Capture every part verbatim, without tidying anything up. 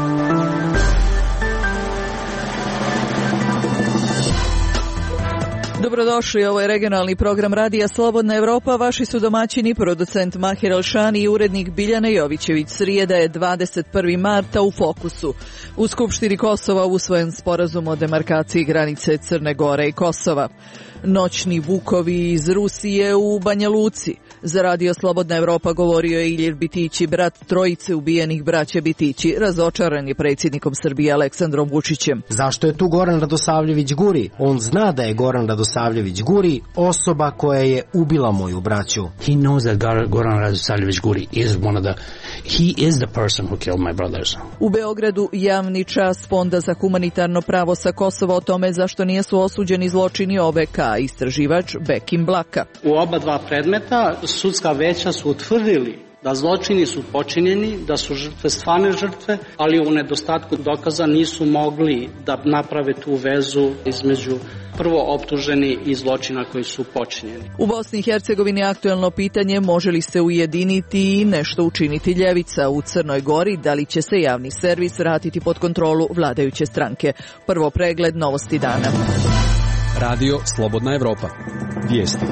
Dobrodošli, ovo je regionalni program Radija Slobodna Evropa. Vaši su domaćini, producent Mahir Alšani i urednik Biljana Jovićević. Srijeda je dvadeset prvog marta u fokusu. U Skupštini Kosova usvojen sporazum o demarkaciji granice Crne Gore i Kosova. Noćni vukovi iz Rusije u Banja Luci. Za Radio Slobodna Evropa govorio je Ilir Bitići, brat trojice ubijenih braće Bitići. Razočaran je predsjednikom Srbije Aleksandrom Vučićem. Zašto je tu Goran Radosavljević Guri? On zna da je Goran Radosavljević Guri osoba koja je ubila moju braću. He knows that Goran Radosavljević Guri is one of the he is the person who killed my brothers. U Beogradu javni čas Fonda za humanitarno pravo sa Kosova o tome zašto nisu osuđeni zločini O V K, istraživač Bekim Blaka. U oba dva predmeta sudska veća su utvrdili da zločini su počinjeni, da su žrtve stvarne žrtve, ali u nedostatku dokaza nisu mogli da naprave tu vezu između prvo optuženi i zločina koji su počinjeni. U Bosni i Hercegovini aktuelno pitanje može li se ujediniti i nešto učiniti ljevica. U Crnoj Gori da li će se javni servis vratiti pod kontrolu vladajuće stranke. Prvo pregled novosti dana. Radio Slobodna Evropa. Vijesti.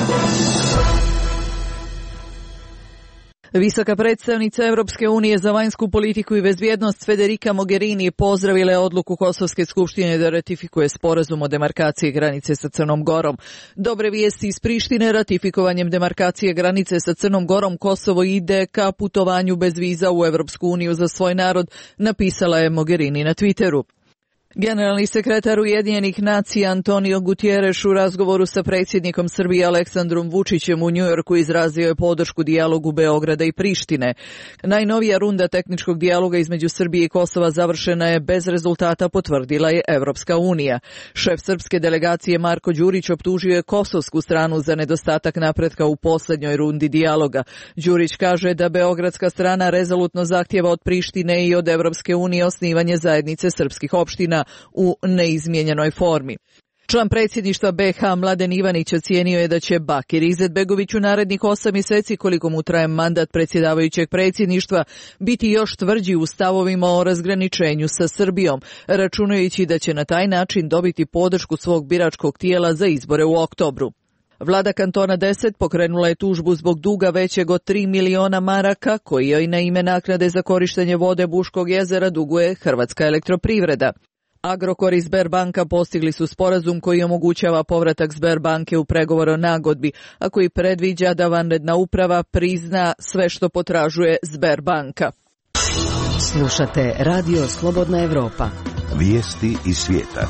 Visoka predstavnica Europske unije za vanjsku politiku i bezbjednost Federica Mogherini pozdravila je odluku Kosovske skupštine da ratifikuje sporazum o demarkaciji granice sa Crnom Gorom. Dobre vijesti iz Prištine: ratifikovanjem demarkacije granice sa Crnom Gorom Kosovo ide ka putovanju bez viza u Europsku uniju za svoj narod, napisala je Mogherini na Twitteru. Generalni sekretar Ujedinjenih nacija Antonio Guterres u razgovoru sa predsjednikom Srbije Aleksandrom Vučićem u Njujorku izrazio je podršku dijalogu Beograda i Prištine. Najnovija runda tehničkog dijaloga između Srbije i Kosova završena je bez rezultata, potvrdila je Evropska unija. Šef srpske delegacije Marko Đurić optužio je kosovsku stranu za nedostatak napretka u posljednjoj rundi dijaloga. Đurić kaže da beogradska strana rezolutno zahtjeva od Prištine i od Evropske unije osnivanje zajednice srpskih opština u neizmijenjenoj formi. Član predsjedništva B H Mladen Ivanić ocijenio je da će Bakir Izetbegović u narednih osam mjeseci, koliko mu traje mandat predsjedavajućeg predsjedništva, biti još tvrđi u stavovima o razgraničenju sa Srbijom, računajući da će na taj način dobiti podršku svog biračkog tijela za izbore u oktobru. Vlada kantona deset pokrenula je tužbu zbog duga većeg od tri miliona maraka koji joj na ime naknade za korištenje vode Buškog jezera duguje Hrvatska elektroprivreda. Agrokor i Sberbanka postigli su sporazum koji omogućava povratak Sberbanke u pregovor o nagodbi, a koji predviđa da vanredna uprava prizna sve što potražuje Sberbanka. Slušate Radio Slobodna Evropa. Vijesti iz svijeta.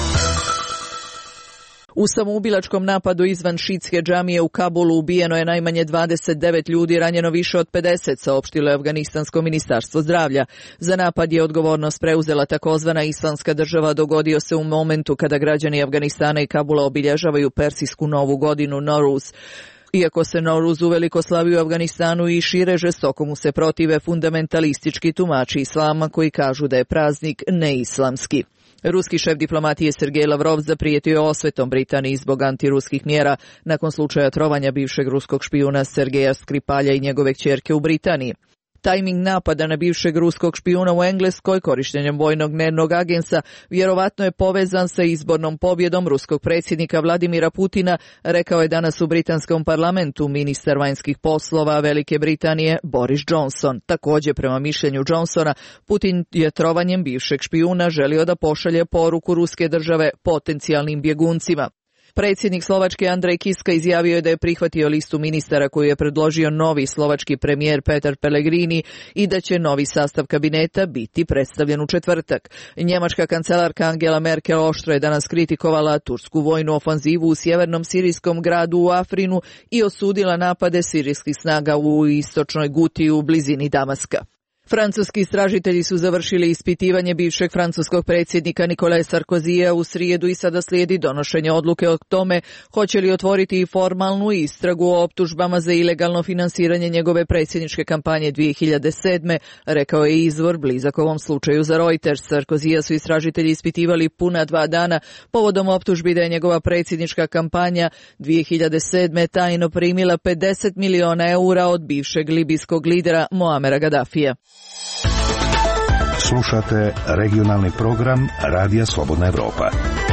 U samoubilačkom napadu izvan šiitske džamije u Kabulu ubijeno je najmanje dvadeset devet ljudi, ranjeno više od pedeset, saopštilo je Afganistansko ministarstvo zdravlja. Za napad je odgovornost preuzela takozvana Islamska država. Dogodio se u momentu kada građani Afganistana i Kabula obilježavaju persijsku novu godinu Noruz. Iako se Noruz uveliko slavi u Afganistanu i šire, žestoko mu se protive fundamentalistički tumači islama koji kažu da je praznik neislamski. Ruski šef diplomatije Sergej Lavrov zaprijetio je osvetom Britaniji zbog antiruskih mjera nakon slučaja trovanja bivšeg ruskog špijuna Sergeja Skripalja i njegove kćerke u Britaniji. Tajming napada na bivšeg ruskog špijuna u Engleskoj korištenjem vojnog dnevnog agensa vjerovatno je povezan sa izbornom pobjedom ruskog predsjednika Vladimira Putina, rekao je danas u britanskom parlamentu ministar vanjskih poslova Velike Britanije Boris Johnson. Također, prema mišljenju Johnsona, Putin je trovanjem bivšeg špijuna želio da pošalje poruku ruske države potencijalnim bjeguncima. Predsjednik Slovačke Andrej Kiska izjavio je da je prihvatio listu ministara koju je predložio novi slovački premijer Petar Pellegrini i da će novi sastav kabineta biti predstavljen u četvrtak. Njemačka kancelarka Angela Merkel oštro je danas kritikovala tursku vojnu ofanzivu u sjevernom sirijskom gradu u Afrinu i osudila napade sirijskih snaga u istočnoj Guti u blizini Damaska. Francuski istražitelji su završili ispitivanje bivšeg francuskog predsjednika Nicolas Sarkozija u srijedu i sada slijedi donošenje odluke o tome hoće li otvoriti formalnu istragu o optužbama za ilegalno finansiranje njegove predsjedničke kampanje dvije hiljade sedme, rekao je izvor blizak ovom slučaju za Reuters. Sarkozija su istražitelji ispitivali puna dva dana povodom optužbi da je njegova predsjednička kampanja dvije hiljade sedme tajno primila pedeset miliona eura od bivšeg libijskog lidera Moamera Gaddafija. Slušate regionalni program Radija Slobodna Evropa.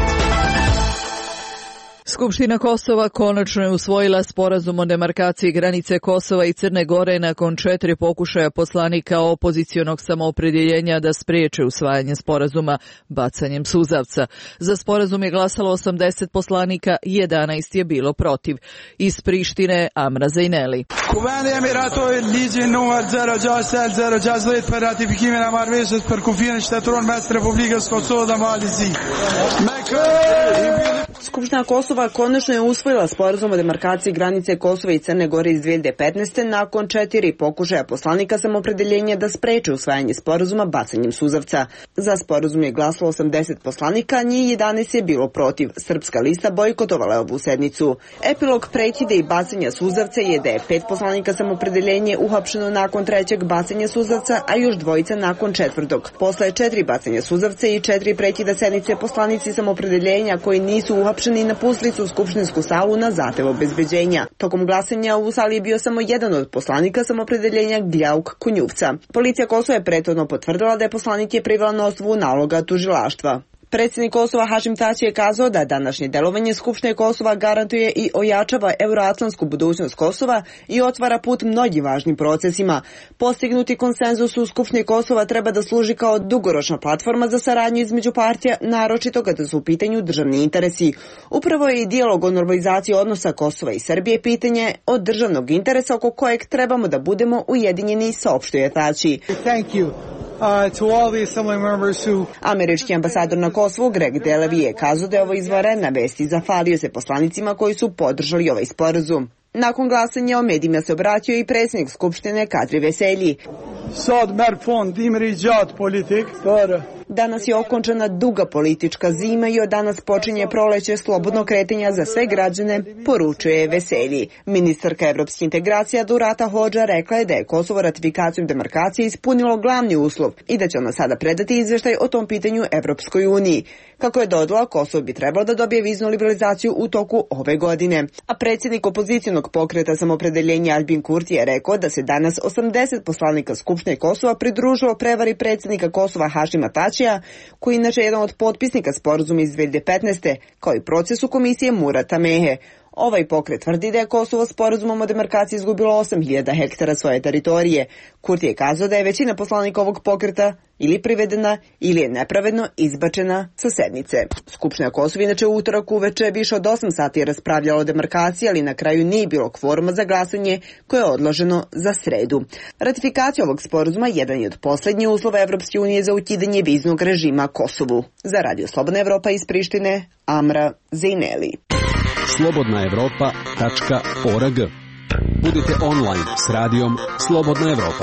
Skupština Kosova konačno je usvojila sporazum o demarkaciji granice Kosova i Crne Gore nakon četiri pokušaja poslanika opozicionog samoopredjeljenja da spriječe usvajanje sporazuma bacanjem suzavca. Za sporazum je glasalo osamdeset poslanika, jedanaest je bilo protiv. Iz Prištine Amra Zejneli. Kuvende Emiratoj ligjin numër zero gjasht zero gjasht për ratifikimin e marrëveshjes për kufirin shtetëror mes Republikës Kosovë dhe Malizisë. Skupština Kosova konačno je usvojila sporazum o demarkaciji granice Kosova i Crne Gore iz dvije hiljade petnaeste. nakon četiri pokušaja poslanika samoopredjeljenja da spreče usvajanje sporazuma bacanjem suzavca. Za sporazum je glasalo osamdeset poslanika, njih jedanaest je bilo protiv. Srpska lista bojkotovala je ovu sednicu. Epilog prekide i bacanja suzavca je da je pet poslanika samoopredjeljenje uhapšeno nakon trećeg bacanja suzavca, a još dvojica nakon četvrtog. Posle četiri bacanja suzavca i četiri prekida sednice, poslanici samoopredjeljenja koji nisu uhapšeni napustili su skupštinsku salu na zahtev obezbeđenja. Tokom glasanja u sali je bio samo jedan od poslanika samoopredjeljenja Gljauk Kunjuvca. Policija Kosova je prethodno potvrdila da je poslanik je privela na osnovu naloga tužilaštva. Predsjednik Kosova Hašim Tači je kazao da današnje delovanje Skupštine Kosova garantuje i ojačava euroatlantsku budućnost Kosova i otvara put mnogim važnim procesima. Postignuti konsenzus u Skupštini Kosova treba da služi kao dugoročna platforma za saradnju između partija, naročito kada su u pitanju državni interesi. Upravo je i dijalog o normalizaciji odnosa Kosova i Srbije pitanje od državnog interesa oko kojeg trebamo da budemo ujedinjeni, saopštuje Tači. Thank you. Uh, to all the assembly members who... Američki ambasador na Kosovu Greg Delevi je kazao da je ovo izvanredna vest i zahvalio se poslanicima koji su podržali ovaj sporazum. Nakon glasanja o medijima se obratio i predsjednik Skupštine Kadri Veselji. Sad mer fond imri gjat politik, për... Danas je okončana duga politička zima i od danas počinje proleće slobodnog kretanja za sve građane, poručuje Veselji. Ministarka evropskih integracija Durata Hodža rekla je da je Kosovo ratifikacijom demarkacije ispunilo glavni uslov i da će ona sada predati izveštaj o tom pitanju Evropskoj uniji. Kako je dodala, Kosovo bi trebalo da dobije viznu liberalizaciju u toku ove godine. A predsjednik opozicionog pokreta samoopredjeljenja Albin Kurti je rekao da se danas osamdeset poslanika Skupštine Kosova pridružilo prevari predsjednika Kosova Hašima Tačija, koji je inače jedan od potpisnika sporazuma iz dvije hiljade petnaeste, kao i procesu komisije Murata Mehe. Ovaj pokret tvrdi da je Kosovo sporazumom o demarkaciji izgubilo osam hiljada hektara svoje teritorije. Kurti je kazao da je većina poslanika ovog pokreta ili privedena ili je nepravedno izbačena sa sednice. Skupština Kosova inače u utorak uveče više od osam sati je raspravljala o demarkaciji, ali na kraju nije bilo kvoruma za glasanje koje je odloženo za sredu. Ratifikacija ovog sporazuma jedan je od posljednjih uslova Evropske unije za ukidanje viznog režima Kosovu. Za Radio Slobodna Evropa iz Prištine, Amra Zejneli. slobodna evropa tačka org. Budite online s radijom Slobodna Evropa.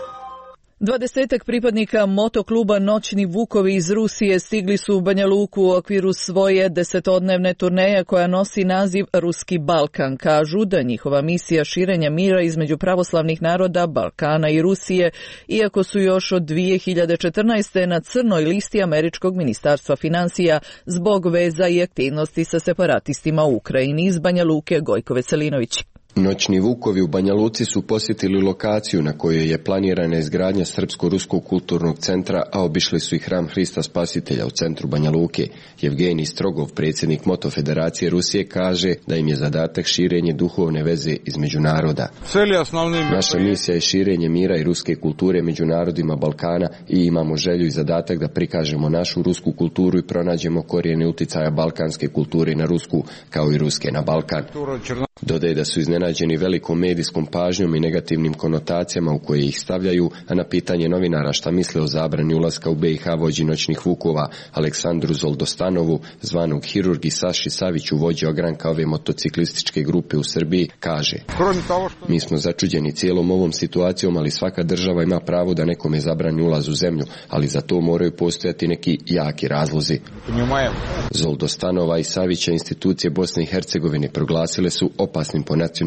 Dvadesetak pripadnika motokluba Noćni Vukovi iz Rusije stigli su u Banja Luku u okviru svoje desetodnevne turneje koja nosi naziv Ruski Balkan. Kažu da njihova misija širenja mira između pravoslavnih naroda Balkana i Rusije, iako su još od dvije hiljade četrnaeste. na crnoj listi Američkog ministarstva financija zbog veza i aktivnosti sa separatistima u Ukrajini. Iz Banja Luke Gojko Veselinović. Noćni Vukovi u Banja Luci su posjetili lokaciju na kojoj je planirana izgradnja Srpsko-ruskog kulturnog centra, a obišli su i hram Hrista Spasitelja u centru Banja Luke. Evgenij Strogov, predsjednik Moto Federacije Rusije, kaže da im je zadatak širenje duhovne veze između naroda. Naša misija je širenje mira i ruske kulture među narodima Balkana i imamo želju i zadatak da prikažemo našu rusku kulturu i pronađemo korijene uticaja balkanske kulture na rusku, kao i ruske na Balkan. Dodaje da su iznenađeni velikom medijskom pažnjom i negativnim konotacijama u koje ih stavljaju, a na pitanje novinara šta misle o zabrani ulaska u B i H vođi Noćnih Vukova Aleksandru Zoldostanovu, zvanog Hirurg, i Saši Saviću, vođi ogranka ove motociklističke grupe u Srbiji, kaže: Mi smo začuđeni cijelom ovom situacijom, ali svaka država ima pravo da nekome zabrani ulaz u zemlju, ali za to moraju postojati neki jaki razlozi. Zoldostanova i Savića institucije Bosne i Hercegovine proglasile su opasnim po nacionalnu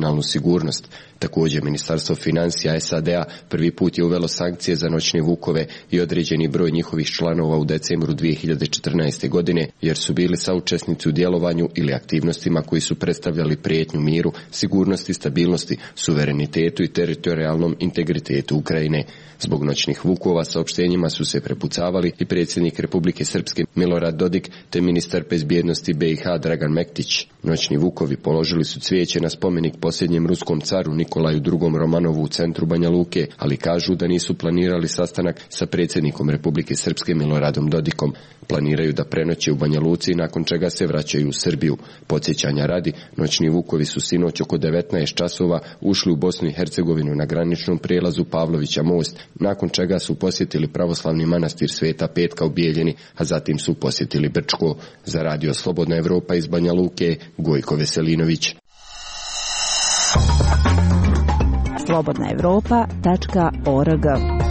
nacionalnu sigurnost. Također, Ministarstvo financija S A D-a prvi put je uvelo sankcije za noćne vukove i određeni broj njihovih članova u decembru dvije hiljade četrnaeste. godine, jer su bili saučesnici u djelovanju ili aktivnostima koji su predstavljali prijetnju miru, sigurnosti, stabilnosti, suverenitetu i teritorijalnom integritetu Ukrajine. Zbog noćnih vukova saopštenjima su se prepucavali i predsjednik Republike Srpske Milorad Dodik te ministar bezbjednosti B i H Dragan Mektić. Noćni vukovi položili su cvijeće na spomenik posljednjem ruskom caru Nikolaju drugom Romanovu u centru Banja Luke, ali kažu da nisu planirali sastanak sa predsjednikom Republike Srpske Miloradom Dodikom. Planiraju da prenoće u Banja Luci, nakon čega se vraćaju u Srbiju. Podsjećanja radi, noćni vukovi su sinoć oko devetnaest časova ušli u Bosnu i Hercegovinu na graničnom prijelazu Pavlovića most, nakon čega su posjetili pravoslavni manastir Sveta Petka u Bijeljini, a zatim su posjetili Brčko. Za Radio Slobodna Evropa iz Banja Luke, Gojko Veselinović. slobodna evropa tačka org.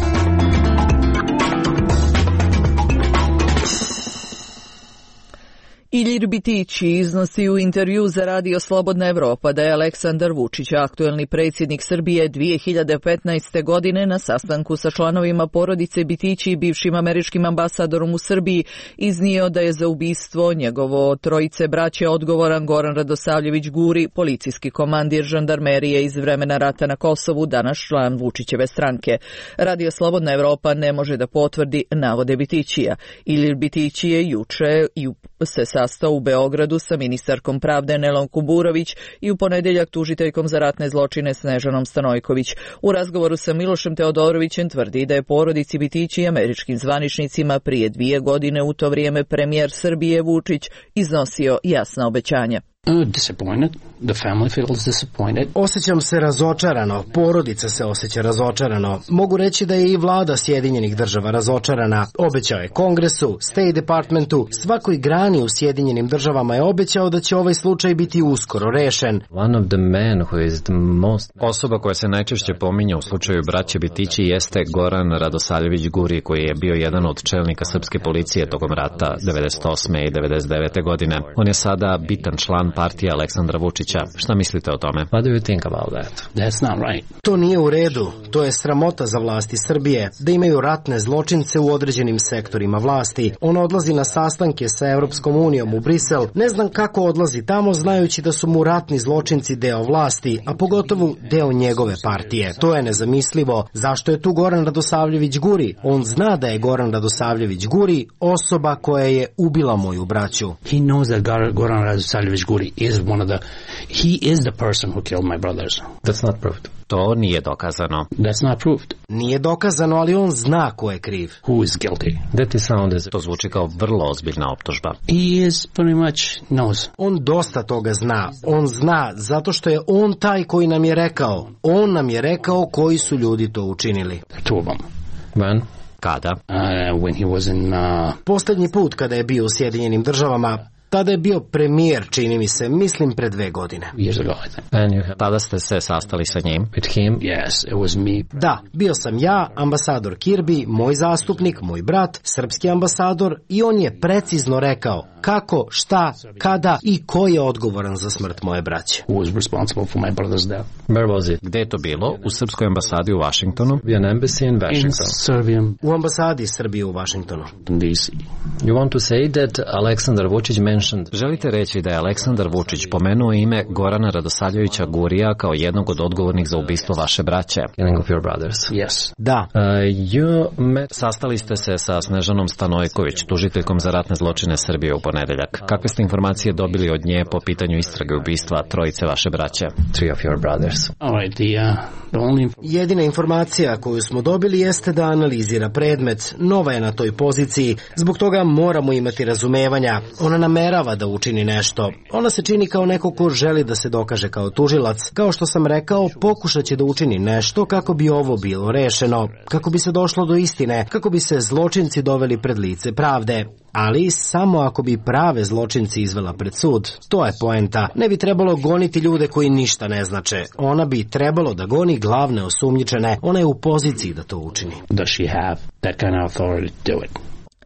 Ilir Bitići iznosi u intervju za Radio Slobodna Evropa da je Aleksandar Vučić, aktuelni predsjednik Srbije, dvije hiljade petnaeste. godine na sastanku sa članovima porodice Bitići i bivšim američkim ambasadorom u Srbiji iznio da je za ubistvo njegovo trojice braće odgovoran Goran Radosavljević Guri, policijski komandir žandarmerije iz vremena rata na Kosovu, danas član Vučićeve stranke. Radio Slobodna Evropa ne može da potvrdi navode Bitićija. Ilir Bitići je juče i se sastao u Beogradu sa ministarkom pravde Nelom Kuburović i u ponedjeljak tužiteljkom za ratne zločine Snežanom Stanojković. U razgovoru sa Milošem Teodorovićem tvrdi da je porodici Bitići i američkim zvaničnicima prije dvije godine, u to vrijeme premijer Srbije Vučić, iznosio jasna obećanja. Disappointed. The family feels disappointed. Osjećam se razočarano, porodica se osjeća razočarano. Mogu reći da je i vlada Sjedinjenih država razočarana. Obećao je Kongresu, State Departmentu, svakoj grani u Sjedinjenim državama je obećao da će ovaj slučaj biti uskoro rešen. One of the men who is the most... Osoba koja se najčešće pominje u slučaju braće Bitići jeste Goran Radosavljević Guri, koji je bio jedan od čelnika srpske policije tokom rata devedeset osme i devedeset devete. godine. On je sada bitan član partije Aleksandra Vučića. Šta mislite o tome? What do you think about that? That's not right. To nije u redu. To je sramota za vlasti Srbije, da imaju ratne zločince u određenim sektorima vlasti. On odlazi na sastanke sa Evropskom unijom u Brisel. Ne znam kako odlazi tamo, znajući da su mu ratni zločinci deo vlasti, a pogotovo deo njegove partije. To je nezamislivo. Zašto je tu Goran Radosavljević Guri? On zna da je Goran Radosavljević Guri osoba koja je ubila moju braću. He knows that Goran Radosavljević Guri is one of the he is the person who killed my brothers. That's not proved. To nije dokazano. That's not proved. Nije dokazano, ali on zna ko je kriv. Who is guilty? That is sound as... To zvuči kao vrlo ozbiljna optužba. He is pretty much knows. On dosta toga zna. On zna zato što je on taj koji nam je rekao. On nam je rekao koji su ljudi to učinili. The two of them. When? Kada? Uh, when he was in... Uh... Posljednji put kada je bio u Sjedinjenim državama, tada je bio premijer, čini mi se, mislim pre dve godine. Years ago, I think. And you have... Tada ste se sastali sa njim? With him? Yes, it was me. Da, bio sam ja, ambasador Kirby, moj zastupnik, moj brat, srpski ambasador, i on je precizno rekao kako, šta, kada i ko je odgovoran za smrt moje braće. Who was responsible for my brother's death? Where was it? Gde je to bilo? U srpskoj ambasadi u Washingtonu? An embassy in Washington. In Serbian. U ambasadi Srbije u Washingtonu. D C. You want to say that Aleksandar Vučić mentioned... Želite reći da je Aleksandar Vučić pomenuo ime Gorana Radosavljevića Gurija kao jednog od odgovornih za ubistvo vaše braće? Killing of your brothers. Yes. Da. Uh, you met... Sastali ste se sa Snežanom Stanojković, tužiteljkom za ratne zločine Srbije, u ponedeljak. Kakve ste informacije dobili od nje po pitanju istrage ubistva trojice vaše braće? Three of your brothers. All right, the, uh, the only... Jedina informacija koju smo dobili jeste da analizira predmet. Nova je na toj poziciji, zbog toga moramo imati razumevanja. Ona namerava da učini nešto. Ona se čini kao neko ko želi da se dokaže kao tužilac. Kao što sam rekao, pokušat će da učini nešto kako bi ovo bilo rešeno, kako bi se došlo do istine, kako bi se zločinci doveli pred lice pravde. Ali samo ako bi prave zločinci izvela pred sud. To je poenta. Ne bi trebalo goniti ljude koji ništa ne znače. Ona bi trebalo da goni glavne osumnjičene. Ona je u poziciji da to učini. Does she have that kind of authority to do it?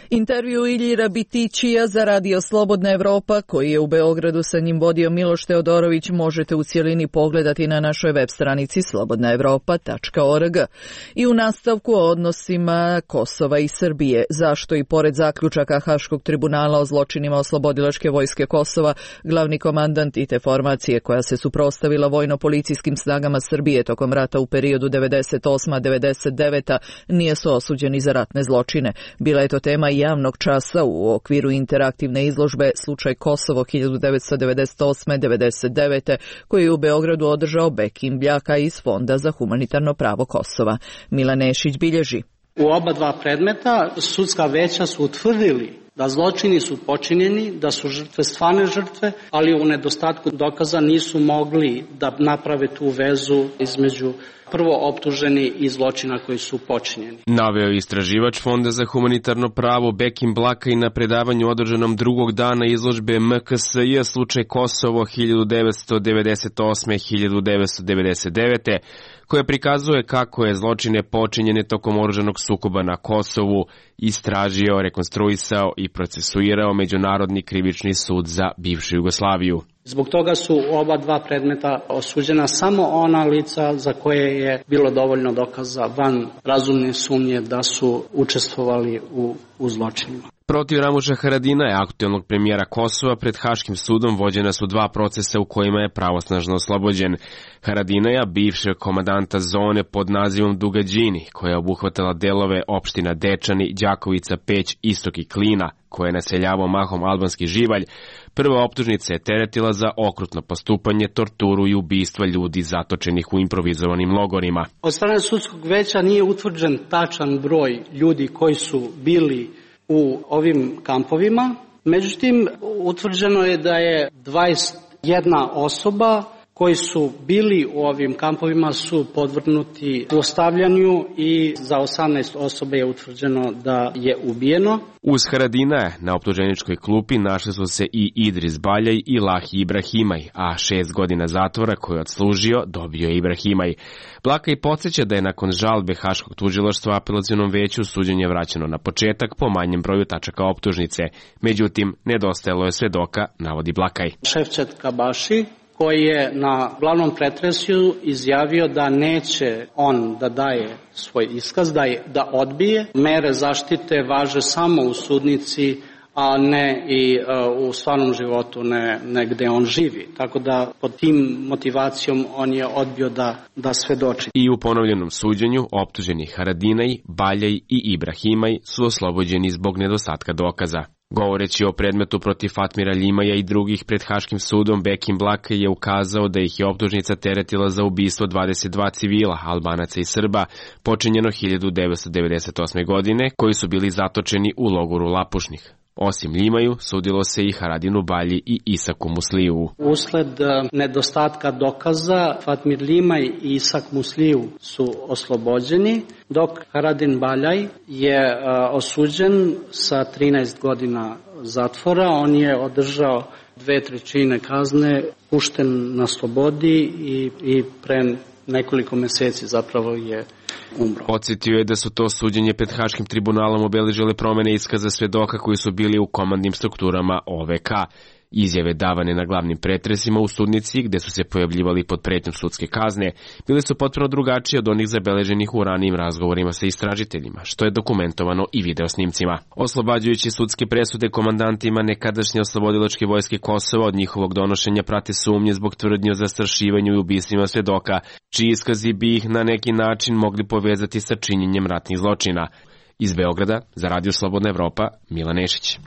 Intervju Iljira Bitićija za Radio Slobodna Evropa, koji je u Beogradu sa njim vodio Miloš Teodorović, možete u cjelini pogledati na našoj web stranici slobodna evropa tačka org. I u nastavku o odnosima Kosova i Srbije. Zašto i pored zaključaka Haškog tribunala o zločinima oslobodilačke vojske Kosova, glavni komandant i te formacije koja se suprotstavila vojno-policijskim snagama Srbije tokom rata u periodu devedeset osma do devedeset deveta nije su osuđeni za ratne zločine. Bila je to tema javnog časa u okviru interaktivne izložbe Slučaj Kosovo hiljadu devetsto devedeset osme do devedeset devete koji je u Beogradu održao Bekim Bljaka iz Fonda za humanitarno pravo Kosova. Milan Nešić bilježi. U oba dva predmeta sudska veća su utvrdili da zločini su počinjeni, da su žrtve stvarne žrtve, ali u nedostatku dokaza nisu mogli da naprave tu vezu između prvo optuženi i zločina koji su počinjeni. Naveo istraživač Fonda za humanitarno pravo Bekim Blaka i na predavanju održanom drugog dana izložbe M K S J Slučaj Kosovo hiljadu devetsto devedeset osme do hiljadu devetsto devedeset devete, koja prikazuje kako je zločine počinjene tokom oružanog sukoba na Kosovu istražio, rekonstruisao i procesuirao Međunarodni krivični sud za bivšu Jugoslaviju. Zbog toga su oba dva predmeta osuđena samo ona lica za koje je bilo dovoljno dokaza van razumne sumnje da su učestvovali u, u zločinima. Protiv Ramuša Haradinaja, aktuelnog premijera Kosova, pred Haškim sudom vođena su dva procesa u kojima je pravosnažno oslobođen. Haradinaja, bivšeg komandanta zone pod nazivom Dugađini, koja je obuhvatala delove opština Dečani, Đakovica, Peć, Istok i Klina, koje je naseljavao mahom albanski živalj, prva optužnica je teretila za okrutno postupanje, torturu i ubistva ljudi zatočenih u improvizovanim logorima. Od strane sudskog veća nije utvrđen tačan broj ljudi koji su bili u ovim kampovima, međutim utvrđeno je da je dvadeset jedna osoba koji su bili u ovim kampovima su podvrgnuti zlostavljanju i za osamnaest osoba je utvrđeno da je ubijeno. Uz Haradinaja na optuženičkoj klupi našli su se i Idris Baljaj i Lahi Ibrahimaj, a šest godina zatvora koje je odslužio dobio je Ibrahimaj. Blaka i podsjeća da je nakon žalbe Haškog tužilaštva apelacionom veću suđenje vraćeno na početak po manjem broju tačaka optužnice. Međutim, nedostajalo je svedoka, navodi Blakaj. Šefčet Kabaši, koji je na glavnom pretresu izjavio da neće on da daje svoj iskaz, da, je, da odbije. Mere zaštite važe samo u sudnici, a ne i uh, u stvarnom životu, ne, ne gde on živi. Tako da pod tim motivacijom on je odbio da, da svedoči. I u ponovljenom suđenju optuženi Haradinaj, Baljaj i Ibrahimaj su oslobođeni zbog nedostatka dokaza. Govoreći o predmetu protiv Fatmira Ljimaja i drugih pred Haškim sudom, Bekim Blaka je ukazao da ih je optužnica teretila za ubistvo dvadeset dva civila, Albanaca i Srba, počinjeno hiljadu devetsto devedeset osme. godine, koji su bili zatočeni u logoru Lapušnih. Osim Ljimaju, sudilo se i Haradinu Balji i Isaku Musliju. Usled nedostatka dokaza, Fatmir Ljimaj i Isak Musliju su oslobođeni, dok Haradin Baljaj je osuđen sa trinaest godina zatvora. On je održao dve trećine kazne, pušten na slobodi i, i pre nekoliko meseci zapravo je umro. Podsjetio je da su to suđenje pred Haškim tribunalom obeležile promene iskaza svedoka koji su bili u komandnim strukturama O V K. Izjave davane na glavnim pretresima u sudnici, gde su se pojavljivali pod pretnjom sudske kazne, bili su potpuno drugačiji od onih zabeleženih u ranijim razgovorima sa istražiteljima, što je dokumentovano i videosnimcima. Oslobađajući sudske presude komandantima nekadašnje oslobodilačke vojske Kosova od njihovog donošenja prate sumnje zbog tvrdnje o zastrašivanju i ubistvima svedoka, čiji iskazi bi ih na neki način mogli povezati sa činjenjem ratnih zločina. Iz Beograda, za Radio Slobodna Evropa, Milan Nešić.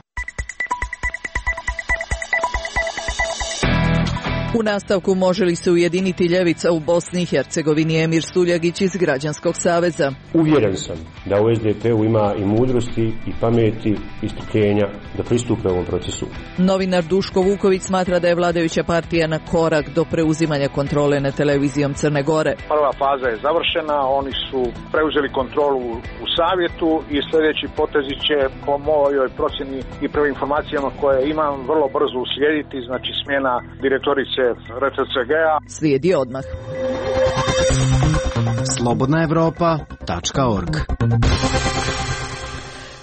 U nastavku može li se ujediniti ljevica u Bosni i Hercegovini, Emir Suljagić iz Građanskog saveza. Uvjeren sam da u S D P-u ima i mudrosti i pameti i strpljenja da pristupe ovom procesu. Novinar Duško Vuković smatra da je vladajuća partija na korak do preuzimanja kontrole nad televizijom Crne Gore. Prva faza je završena, oni su preuzeli kontrolu u savjetu i sljedeći potezi će po mojoj procjeni i prvim informacijama koje imam vrlo brzo uslijediti, znači smjena direktorice R T C G-a. Slijedi odmah. slobodna evropa tačka org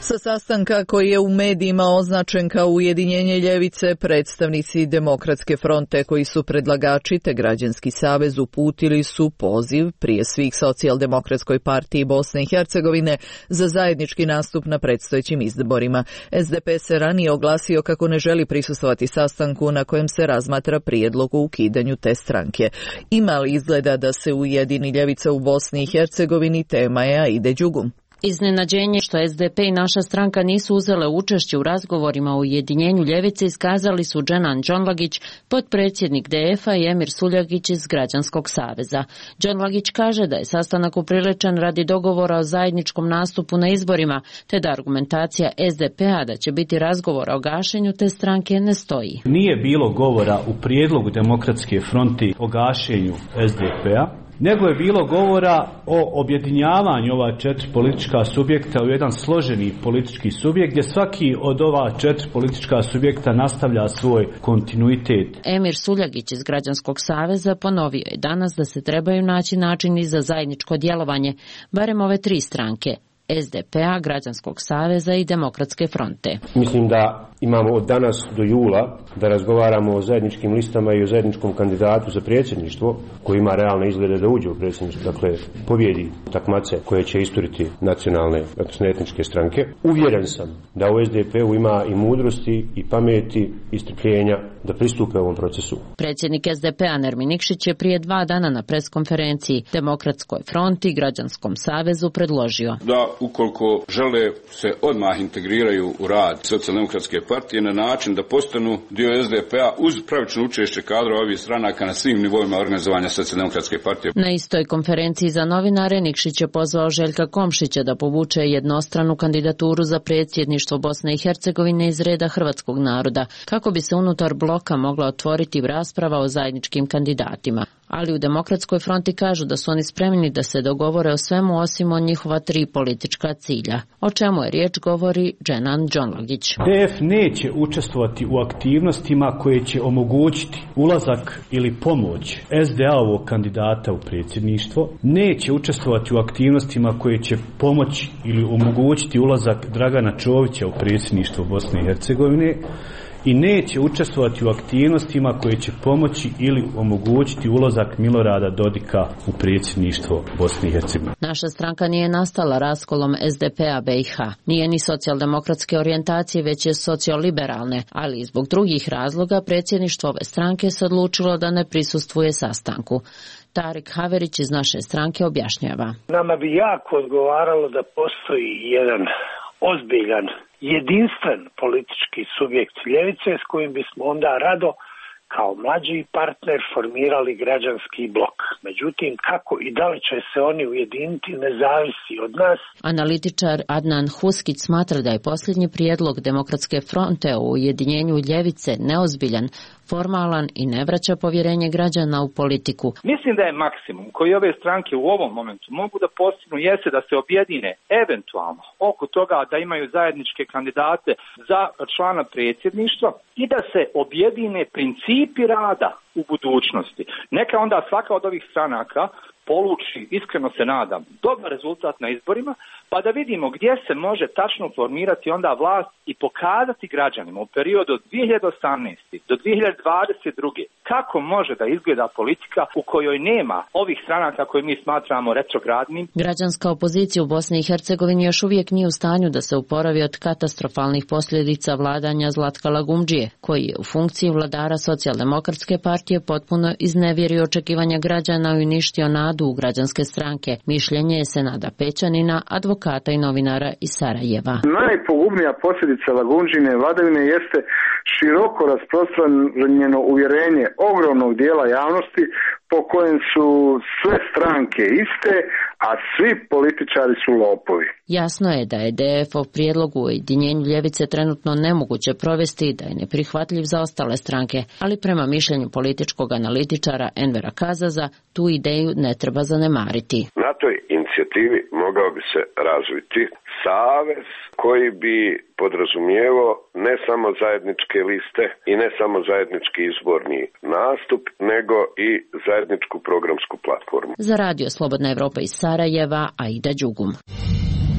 Sa sastanka koji je u medijima označen kao ujedinjenje ljevice, predstavnici Demokratske fronte koji su predlagači te Građanski savez uputili su poziv prije svih Socijaldemokratskoj partiji Bosne i Hercegovine za zajednički nastup na predstojećim izborima. S D P se ranije oglasio kako ne želi prisustvovati sastanku na kojem se razmatra prijedlog o ukidanju te stranke. Ima li izgleda da se ujedini ljevica u Bosni i Hercegovini, tema je Aide Đugum. Iznenađenje što S D P i naša stranka nisu uzele učešće u razgovorima o ujedinjenju ljevice iskazali su Dženan Đonlagić, potpredsjednik D F-a i Emir Suljagić iz Građanskog saveza. Đonlagić kaže da je sastanak upriličen radi dogovora o zajedničkom nastupu na izborima, te da argumentacija S D P-a da će biti razgovora o gašenju te stranke ne stoji. Nije bilo govora u prijedlogu Demokratske fronte o gašenju S D P-a, nego je bilo govora o objedinjavanju ova četiri politička subjekta u jedan složeni politički subjekt gdje svaki od ova četiri politička subjekta nastavlja svoj kontinuitet. Emir Suljagić iz Građanskog saveza ponovio je danas da se trebaju naći načini za zajedničko djelovanje, barem ove tri stranke, S D P-a, Građanskog saveza i Demokratske fronte. Mislim da imamo od danas do jula da razgovaramo o zajedničkim listama i o zajedničkom kandidatu za predsjedništvo koji ima realne izglede da uđe u predsjedništvo, dakle pobjedi takmace koje će isturiti nacionalne, odnosno etničke stranke. Uvjeren sam da u S D P-u ima i mudrosti i pameti i strpljenja da pristupe ovom procesu. Predsjednik S D P-a Nermin Nikšić je prije dva dana na preskonferenciji Demokratskoj fronti i Građanskom savezu predložio da ukoliko žele se odmah integriraju u rad Socijaldemokratske partije na način da postanu dio S D P-a uz pravično učešće kadrova ovih stranaka na svim nivoima organizovanja Socijaldemokratske partije. Na istoj konferenciji za novinare Nikšić je pozvao Željka Komšića da povuče jednostranu kandidaturu za predsjedništvo Bosne i Hercegovine iz reda hrvatskog naroda, kako bi se unutar bloka mogla otvoriti rasprava o zajedničkim kandidatima. Ali u Demokratskoj fronti kažu da su oni spremni da se dogovore o svemu osim o njihova tri politička cilja. O čemu je riječ govori Dženan Đonlagić. D F neće učestvovati u aktivnostima koje će omogućiti ulazak ili pomoć S D A-ovog kandidata u predsjedništvo, neće učestvovati u aktivnostima koje će pomoći ili omogućiti ulazak Dragana Čovića u predsjedništvo Bosne i Hercegovine, i neće učestvovati u aktivnostima koje će pomoći ili omogućiti ulazak Milorada Dodika u predsjedništvo Bosne i Hercegovine. Naša stranka nije nastala raskolom S D P-a B i H. Nije ni socijaldemokratske orijentacije, već je socioliberalne, ali i zbog drugih razloga predsjedništvo ove stranke se odlučilo da ne prisustvuje sastanku. Tarik Haverić iz naše stranke objašnjava. Nama bi jako odgovaralo da postoji jedan ozbiljan, jedinstven politički subjekt ljevice s kojim bismo onda rado kao mlađi partner formirali građanski blok. Međutim, kako i da li će se oni ujediniti ne zavisi od nas. Analitičar Adnan Huskić smatra da je posljednji prijedlog Demokratske fronte o ujedinjenju ljevice neozbiljan, formalan i ne vraća povjerenje građana u politiku. Mislim da je maksimum koji ove stranke u ovom momentu mogu da postignu jeste da se objedine eventualno oko toga da imaju zajedničke kandidate za člana predsjedništva i da se objedine principi rada u budućnosti. Neka onda svaka od ovih stranaka poluči, iskreno se nadam, dobar rezultat na izborima, pa da vidimo gdje se može tačno formirati onda vlast i pokazati građanima u periodu od dvije hiljade osamnaeste. do dvije hiljade dvadeset druge. kako može da izgleda politika u kojoj nema ovih stranaka koje mi smatramo retrogradnim. Građanska opozicija u Bosni i Hercegovini još uvijek nije u stanju da se uporavi od katastrofalnih posljedica vladanja Zlatka Lagumdžije, koji je u funkciji vladara Socijaldemokratske partije potpuno iznevjerio očekivanja građana i uništio nadu u građanske stranke. Mišljenje je Senada Pećanina, advokata i novinara iz Sarajeva. Najpogubnija posljedica Lagumdžine vladavine jeste široko rasprostranjeno uvjerenje ogromnog dijela javnosti po kojem su sve stranke iste, a svi političari su lopovi. Jasno je da je D F-ov prijedlog u ujedinjenju ljevice trenutno nemoguće provesti i da je neprihvatljiv za ostale stranke, ali prema mišljenju političkog analitičara Envera Kazaza tu ideju ne treba zanemariti. Na toj inicijativi mogao bi se razviti savez koji bi podrazumijevao ne samo zajedničke liste i ne samo zajednički izborni nastup, nego i zajedničku programsku platformu. Za radio Slobodna Evropa iz Sarajeva, Aida Đugum.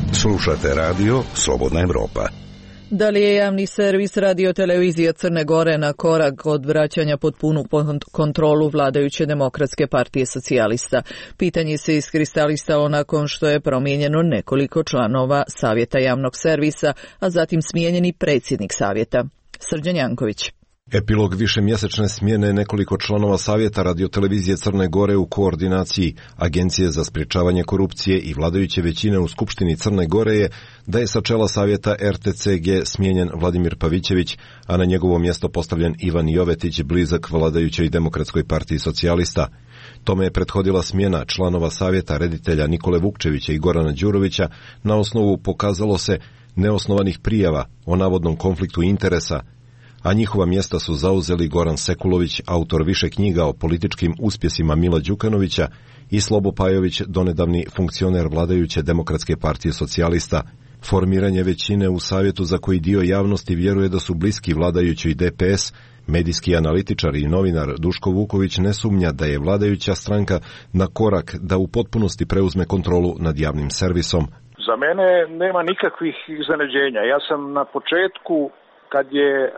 Slušate radio Slobodna Evropa. Da li je javni servis Radio Televizija Crne Gore na korak od vraćanja pod punu kontrolu vladajuće Demokratske partije socijalista? Pitanje se iskristalisalo nakon što je promijenjeno nekoliko članova Savjeta javnog servisa, a zatim smijenjeni predsjednik Savjeta. Srđan Janković. Epilog višemjesečne smjene nekoliko članova Savjeta Radiotelevizije Crne Gore u koordinaciji Agencije za sprječavanje korupcije i vladajuće većine u Skupštini Crne Gore je da je sa čela Savjeta R T C G smijenjen Vladimir Pavićević, a na njegovo mjesto postavljen Ivan Jovetić, blizak vladajućoj Demokratskoj partiji socijalista. Tome je prethodila smjena članova Savjeta reditelja Nikole Vukčevića i Gorana Đurovića na osnovu, pokazalo se, neosnovanih prijava o navodnom konfliktu interesa, a njihova mjesta su zauzeli Goran Sekulović, autor više knjiga o političkim uspjesima Mila Đukanovića, i Slobo Pajović, donedavni funkcioner vladajuće Demokratske partije socijalista. Formiranje većine u savjetu, za koji dio javnosti vjeruje da su bliski vladajućoj D P S, medijski analitičar i novinar Duško Vuković ne sumnja da je vladajuća stranka na korak da u potpunosti preuzme kontrolu nad javnim servisom. Za mene nema nikakvih iznenađenja. Ja sam na početku, kad je uh,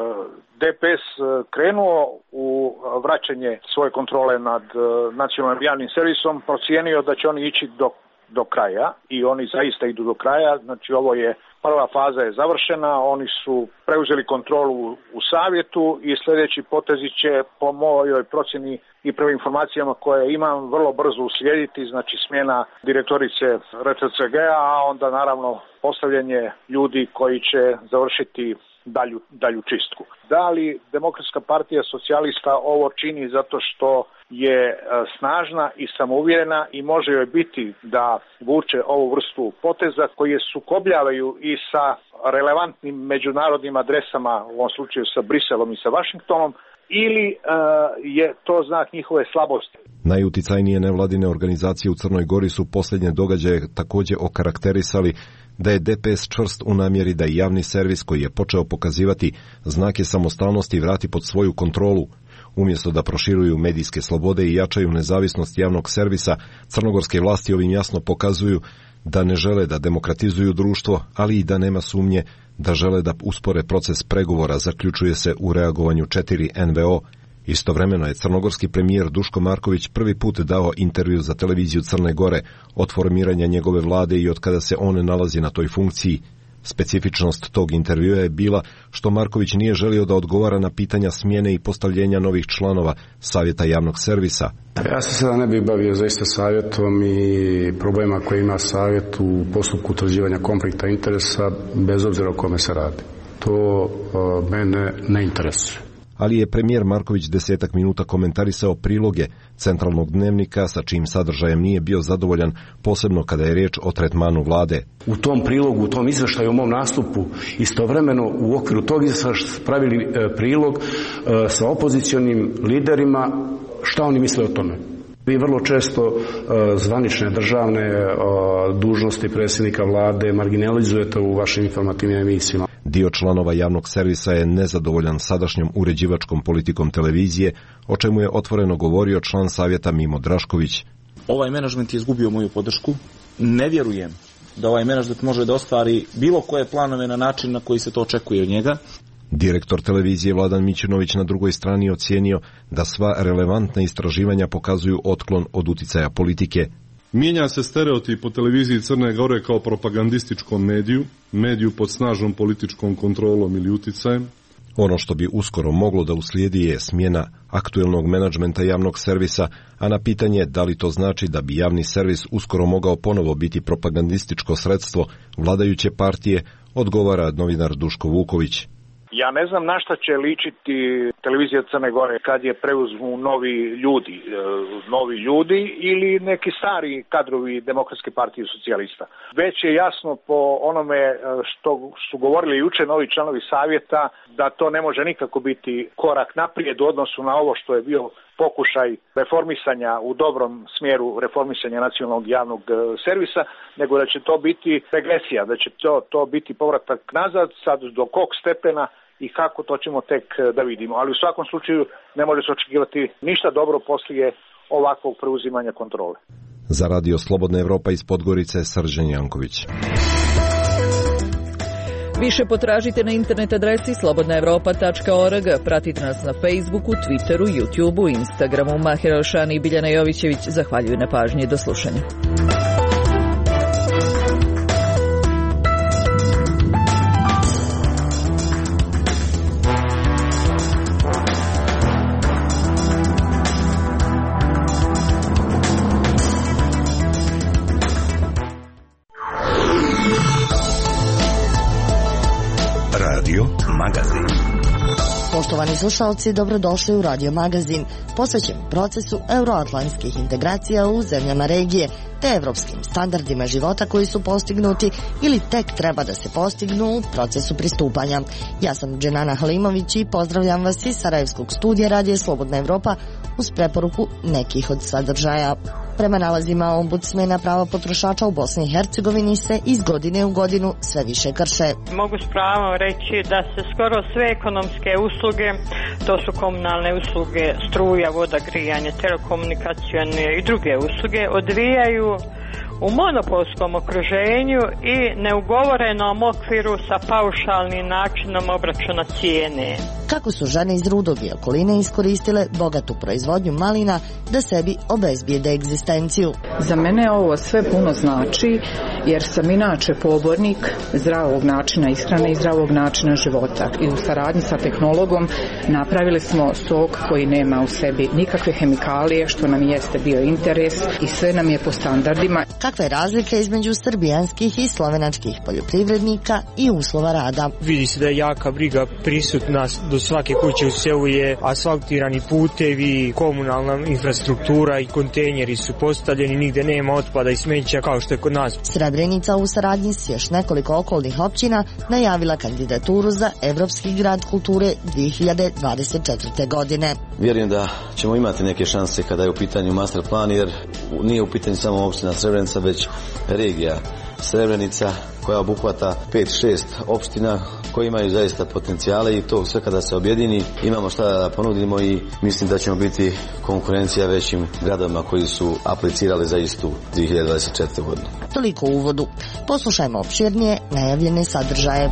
D P S krenuo u vraćanje svoje kontrole nad uh, nacionalnim javnim servisom, procijenio da će oni ići do, do kraja, i oni zaista idu do kraja. Znači, ovo je prva faza je završena, oni su preuzeli kontrolu u savjetu i sljedeći potezi će, po mojoj procjeni i prvim informacijama koje imam, vrlo brzo uslijediti, znači smjena direktorice R T C G-a, a onda naravno postavljanje ljudi koji će završiti Dalju, dalju čistku. Da li Demokratska partija socijalista ovo čini zato što je snažna i samouvjerena i može joj biti da vuče ovu vrstu poteza koji je sukobljavaju i sa relevantnim međunarodnim adresama, u ovom slučaju sa Briselom i sa Vašingtonom, ili uh, je to znak njihove slabosti? Najuticajnije nevladine organizacije u Crnoj Gori su posljednje događaje također okarakterisali da je D P S čvrst u namjeri da i javni servis, koji je počeo pokazivati znake samostalnosti, vrati pod svoju kontrolu. Umjesto da proširuju medijske slobode i jačaju nezavisnost javnog servisa, crnogorske vlasti ovim jasno pokazuju da ne žele da demokratizuju društvo, ali i da nema sumnje da žele da uspore proces pregovora, zaključuje se u reagovanju četiri N V O. Istovremeno je crnogorski premijer Duško Marković prvi put dao intervju za televiziju Crne Gore od formiranja njegove vlade i od kada se on nalazi na toj funkciji. Specifičnost tog intervjua je bila što Marković nije želio da odgovara na pitanja smjene i postavljenja novih članova Savjeta javnog servisa. Ja se sada ne bih bavio zaista savjetom i problema koje ima savjet u postupku utvrđivanja konflikta interesa, bez obzira o kome se radi. To uh, mene ne interesuje. Ali je premijer Marković desetak minuta komentarisao priloge Centralnog dnevnika, sa čijim sadržajem nije bio zadovoljan, posebno kada je riječ o tretmanu vlade. U tom prilogu, u tom izvještaju, u mom nastupu, istovremeno u okviru tog izvještaja pravili e, prilog e, sa opozicionim liderima, šta oni misle o tome. Vi vrlo često e, zvanične državne e, dužnosti predsjednika vlade marginalizujete u vašim informativnim emisijama. Dio članova javnog servisa je nezadovoljan sadašnjom uređivačkom politikom televizije, o čemu je otvoreno govorio član savjeta Mimo Drašković. Ovaj menadžment je izgubio moju podršku. Ne vjerujem da ovaj menadžment može da ostvari bilo koje planove na način na koji se to očekuje od njega. Direktor televizije Vladan Mićunović na drugoj strani ocijenio da sva relevantna istraživanja pokazuju otklon od uticaja politike. Mijenja se stereotip o televiziji Crne Gore kao propagandističkom mediju, mediju pod snažnom političkom kontrolom ili uticajem. Ono što bi uskoro moglo da uslijedi je smjena aktuelnog menadžmenta javnog servisa, a na pitanje da li to znači da bi javni servis uskoro mogao ponovo biti propagandističko sredstvo vladajuće partije, odgovara novinar Duško Vuković. Ja ne znam na šta će ličiti televizija Crne Gore kad je preuzmu novi ljudi, novi ljudi ili neki stari kadrovi Demokratske partije socijalista. Već je jasno po onome što su govorili juče novi članovi savjeta da to ne može nikako biti korak naprijed u odnosu na ovo što je bio pokušaj reformisanja u dobrom smjeru reformisanja nacionalnog javnog servisa, nego da će to biti regresija, da će to, to biti povratak nazad, sad do kog stepena i kako, to ćemo tek da vidimo. Ali u svakom slučaju ne može se očekivati ništa dobro poslije ovakvog preuzimanja kontrole. Za radio Slobodna Evropa iz Podgorice, Srđan Janković. Više potražite na internet adresi slobodna evropa tačka org, pratite nas na Facebooku, Twitteru, YouTubeu, Instagramu. Mahir Alšani i Biljana Jovićević zahvaljuju na pažnji. Do slušanja. Poštovani slušalci, dobrodošli u Radio Magazin, posvećen procesu euroatlantskih integracija u zemljama regije, te evropskim standardima života koji su postignuti ili tek treba da se postignu u procesu pristupanja. Ja sam Dženana Halimović i pozdravljam vas iz Sarajevskog studija Radija Slobodna Evropa uz preporuku nekih od sadržaja. Prema nalazima ombudsmena, prava potrošača u Bosni i Hercegovini se iz godine u godinu sve više krše. Mogu s pravom reći da se skoro sve ekonomske usluge, to su komunalne usluge, struja, voda, grijanje, telekomunikacione i druge usluge, odvijaju u monopolskom okruženju i neugovorenom okviru sa paušalnim načinom obračuna cijene. Kako su žene iz Rudog i okoline iskoristile bogatu proizvodnju malina da sebi obezbijede egzistenciju? Za mene ovo sve puno znači, jer sam inače pobornik zdravog načina ishrane i zdravog načina života. I u saradnji sa tehnologom napravili smo sok koji nema u sebi nikakve hemikalije, što nam jeste bio interes i sve nam je po standardima. Kakve razlike između srbijanskih i slovenačkih poljoprivrednika i uslova rada? Vidi se da je jaka briga prisutna, do svake kuće u selu je asfaltirani putevi, komunalna infrastruktura i kontejneri su postavljeni, nigde nema otpada i smeća kao što je kod nas. Srebrenica u saradnji s još nekoliko okolnih općina najavila kandidaturu za Evropski grad kulture dvije hiljade dvadeset četvrte. godine. Vjerujem da ćemo imati neke šanse kada je u pitanju master plan, jer nije u pitanju samo opština Srebrenica, već regija Srebrenica koja obuhvata pet šest opština koje imaju zaista potencijale i to sve kada se objedini imamo šta da ponudimo i mislim da ćemo biti konkurencija većim gradovima koji su aplicirali za istu dvije hiljade dvadeset četvrte. godine. Toliko u uvodu. Poslušajmo opširnije najavljene sadržaje.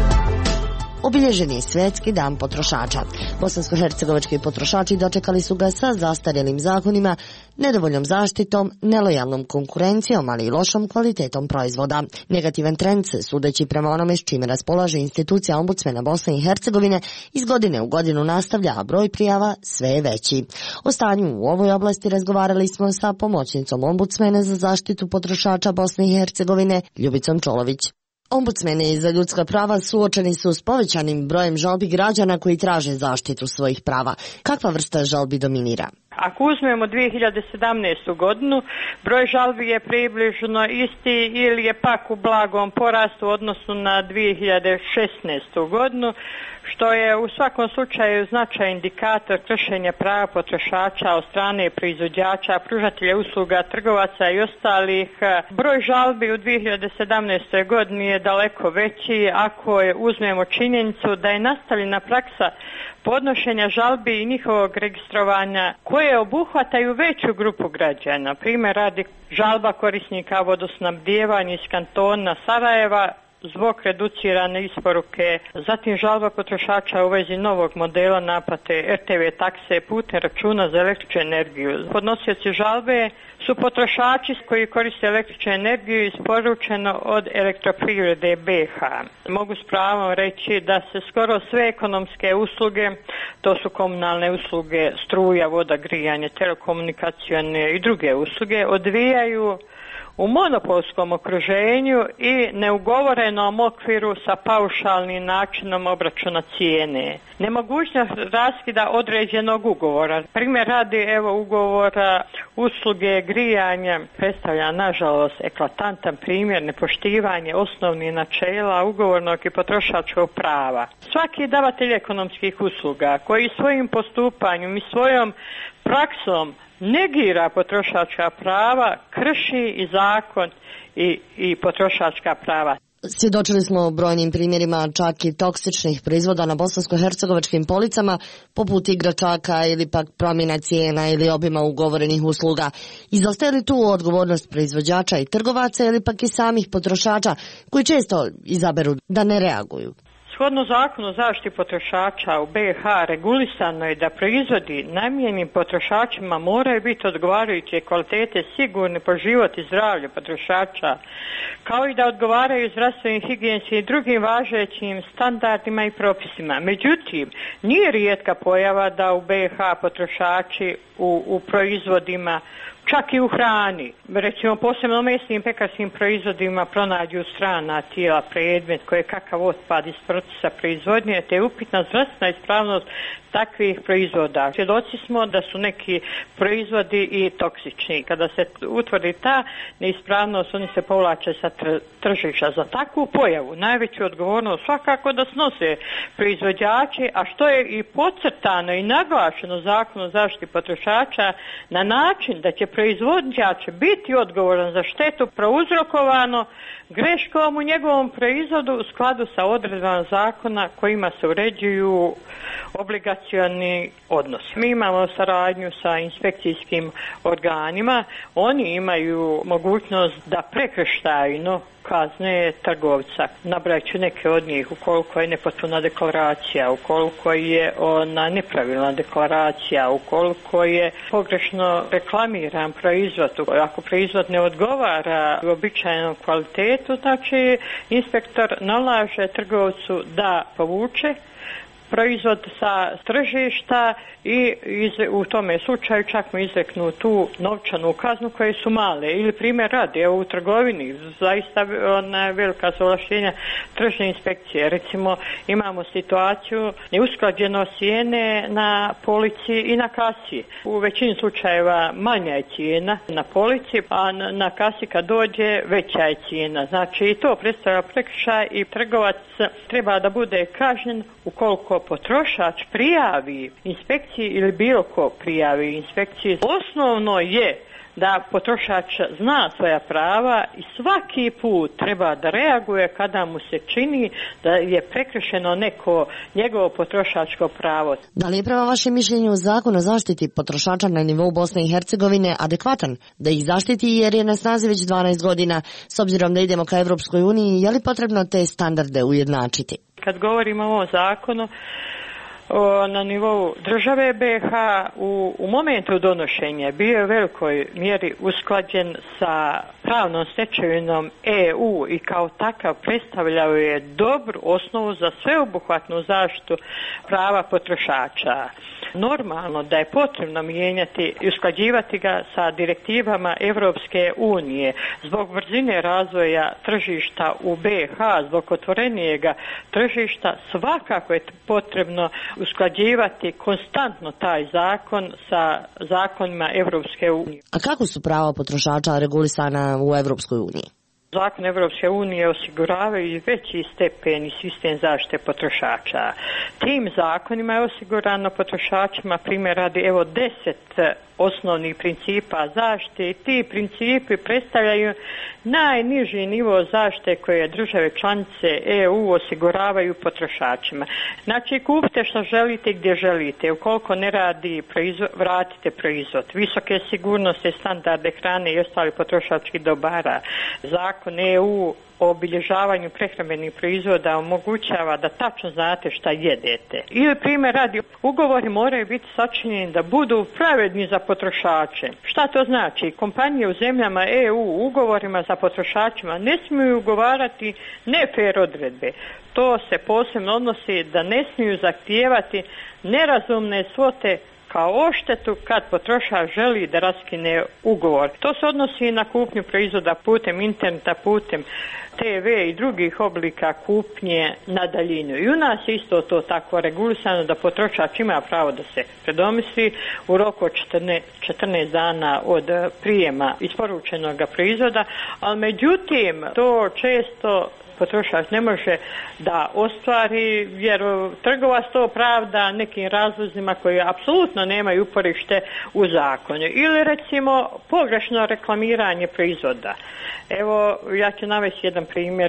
Obilježen je Svjetski dan potrošača. Bosansko-hercegovački potrošači dočekali su ga sa zastarjelim zakonima, nedovoljnom zaštitom, nelojalnom konkurencijom, ali i lošom kvalitetom proizvoda. Negativan trend se, sudeći prema onome s čime raspolaže institucija ombudsmena Bosne i Hercegovine, iz godine u godinu nastavlja, a broj prijava sve je veći. O stanju u ovoj oblasti razgovarali smo sa pomoćnicom ombudsmena za zaštitu potrošača Bosne i Hercegovine, Ljubicom Čolović. Ombudsmeni za ljudska prava suočeni su s povećanim brojem žalbi građana koji traže zaštitu svojih prava. Kakva vrsta žalbi dominira? Ako uzmemo dvije hiljade sedamnaestu. godinu, broj žalbi je približno isti ili je pak u blagom porastu u odnosu na dvije hiljade šesnaestu. godinu, što je u svakom slučaju značajan indikator kršenja prava potrošača od strane proizvođača, pružatelja usluga, trgovaca i ostalih. Broj žalbi u dvije hiljade sedamnaestoj. godini je daleko veći ako je uzmemo činjenicu da je nastavljena praksa podnošenja žalbi i njihovog registrovanja koje obuhvataju veću grupu građana. Primjer radi žalba korisnika vodosnabdijevanja iz kantona Sarajeva zbog reducirane isporuke, zatim žalba potrošača u vezi novog modela naplate er te ve takse putem računa za električnu energiju. Podnosioci žalbe su potrošači koji koriste električnu energiju isporučeno od Elektroprivrede be ha. Mogu s pravom reći da se skoro sve ekonomske usluge, to su komunalne usluge, struja, voda, grijanje, telekomunikacione i druge usluge, odvijaju u monopolskom okruženju i neugovorenom okviru sa paušalnim načinom obračuna cijene. Nemogućnost raskida određenog ugovora. Primjer radi evo ugovora usluge grijanja predstavlja nažalost eklatantan primjer nepoštivanje osnovnih načela ugovornog i potrošačkog prava. Svaki davatelj ekonomskih usluga koji svojim postupanjem i svojom praksom negira potrošačka prava, krši i zakon i, i potrošačka prava. Svjedočili smo brojnim primjerima čak i toksičnih proizvoda na bosansko-hercegovačkim policama, poput igračaka ili pak promjena cijena ili obima ugovorenih usluga. Izostaje li tu odgovornost proizvođača i trgovaca ili pak i samih potrošača koji često izaberu da ne reaguju? Shodno zakonu o zaštiti potrošača u be ha regulisano je da proizvodi namijenjeni potrošačima moraju biti odgovarajuće kvalitete, sigurni po život i zdravlje potrošača, kao i da odgovaraju zdravstvenim, higijenskim i drugim važećim standardima i propisima. Međutim, nije rijetka pojava da u be ha potrošači u, u proizvodima, čak i u hrani, recimo posebno mesnim pekarskim proizvodima, pronađu strana tijela, predmet koje je kakav otpad iz procesa proizvodnje, te je upitna zdravstvena ispravnost takvih proizvoda. Svjedoci smo da su neki proizvodi i toksični. Kada se utvrdi ta neispravnost, oni se povlače sa tr- tržišta. Za takvu pojavu najveću odgovornost svakako da snose proizvođači, a što je i podcrtano i naglašeno Zakonom o zaštiti potrošača na način da će proizvođač biti odgovoran za štetu prouzrokovano greškom u njegovom proizvodu u skladu sa odredbama zakona kojima se uređuju obligacioni odnosi. Mi imamo saradnju sa inspekcijskim organima, oni imaju mogućnost da prekršajno kazne trgovca. Nabrajat ću neke od njih, ukoliko je nepotpuna deklaracija, ukoliko je ona nepravilna deklaracija, ukoliko je pogrešno reklamiran proizvod, ako proizvod ne odgovara uobičajenom kvalitetu, znači inspektor nalaže trgovcu da povuče proizvod sa tržišta i iz, u tome slučaju čak mu izreknu tu novčanu kaznu koje su male. Ili primjer radi, evo u trgovini zaista ona velika ovlaštenja tržne inspekcije. Recimo imamo situaciju neusklađenost cijene na polici i na kasi. U većini slučajeva manja je cijena na polici, a na, na kasi kad dođe veća je cijena. Znači i to predstavlja prekršaj i trgovac treba da bude kažnjen ukoliko potrošač prijavi inspekciji ili bilo ko prijavi inspekciji. Osnovno je da potrošač zna svoja prava i svaki put treba da reaguje kada mu se čini da je prekršeno neko njegovo potrošačko pravo. Da li je prema vašem mišljenju Zakon o zaštiti potrošača na nivou Bosne i Hercegovine adekvatan da ih zaštiti jer je na snazi već dvanaest godina? S obzirom da idemo ka Evropskoj uniji, je li potrebno te standarde ujednačiti? Kad govorimo o ovom zakonu, O, na nivou države be ha u, u momentu donošenja bio je u velikoj mjeri usklađen sa pravnom stečevinom e u i kao takav predstavljao je dobru osnovu za sveobuhvatnu zaštitu prava potrošača. Normalno da je potrebno mijenjati i usklađivati ga sa direktivama Evropske unije zbog brzine razvoja tržišta u be ha, zbog otvorenijega tržišta, svakako je potrebno usklađivati konstantno taj zakon sa zakonima Evropske unije. A kako su prava potrošača regulisana u Evropskoj uniji? Zakon Evropske unije osiguravaju veći stepen i sistem zaštite potrošača. Tim zakonima je osigurano potrošačima, primjer radi, evo deset osnovnih principa zaštite i ti principi predstavljaju najniži nivo zaštite koje države članice e u osiguravaju potrošačima. Znači kupite što želite gdje želite, ukoliko ne radi proizvod, vratite proizvod. Visoke sigurnosne standarde hrane i ostali potrošačkih dobara. Zakon e u o obilježavanju prehrambenih proizvoda omogućava da tačno znate šta jedete. Ili primjer radi, ugovori moraju biti sačinjeni da budu pravedni za potrošače. Šta to znači? Kompanije u zemljama e u ugovorima za potrošačima ne smiju ugovarati nefer odredbe. To se posebno odnosi da ne smiju zahtijevati nerazumne svote kao odštetu kad potrošač želi da raskine ugovor. To se odnosi na kupnju proizvoda putem interneta, putem te ve i drugih oblika kupnje na daljinu. I u nas je isto to tako regulisano da potrošač ima pravo da se predomisli u roku od četrnaest dana od prijema isporučenog proizvoda, ali međutim to često potrošač ne može da ostvari jer trgovac to pravda nekim razlozima koji apsolutno nemaju uporište u zakonu. Ili recimo pogrešno reklamiranje proizvoda. Evo ja ću navesti jedan jedan primjer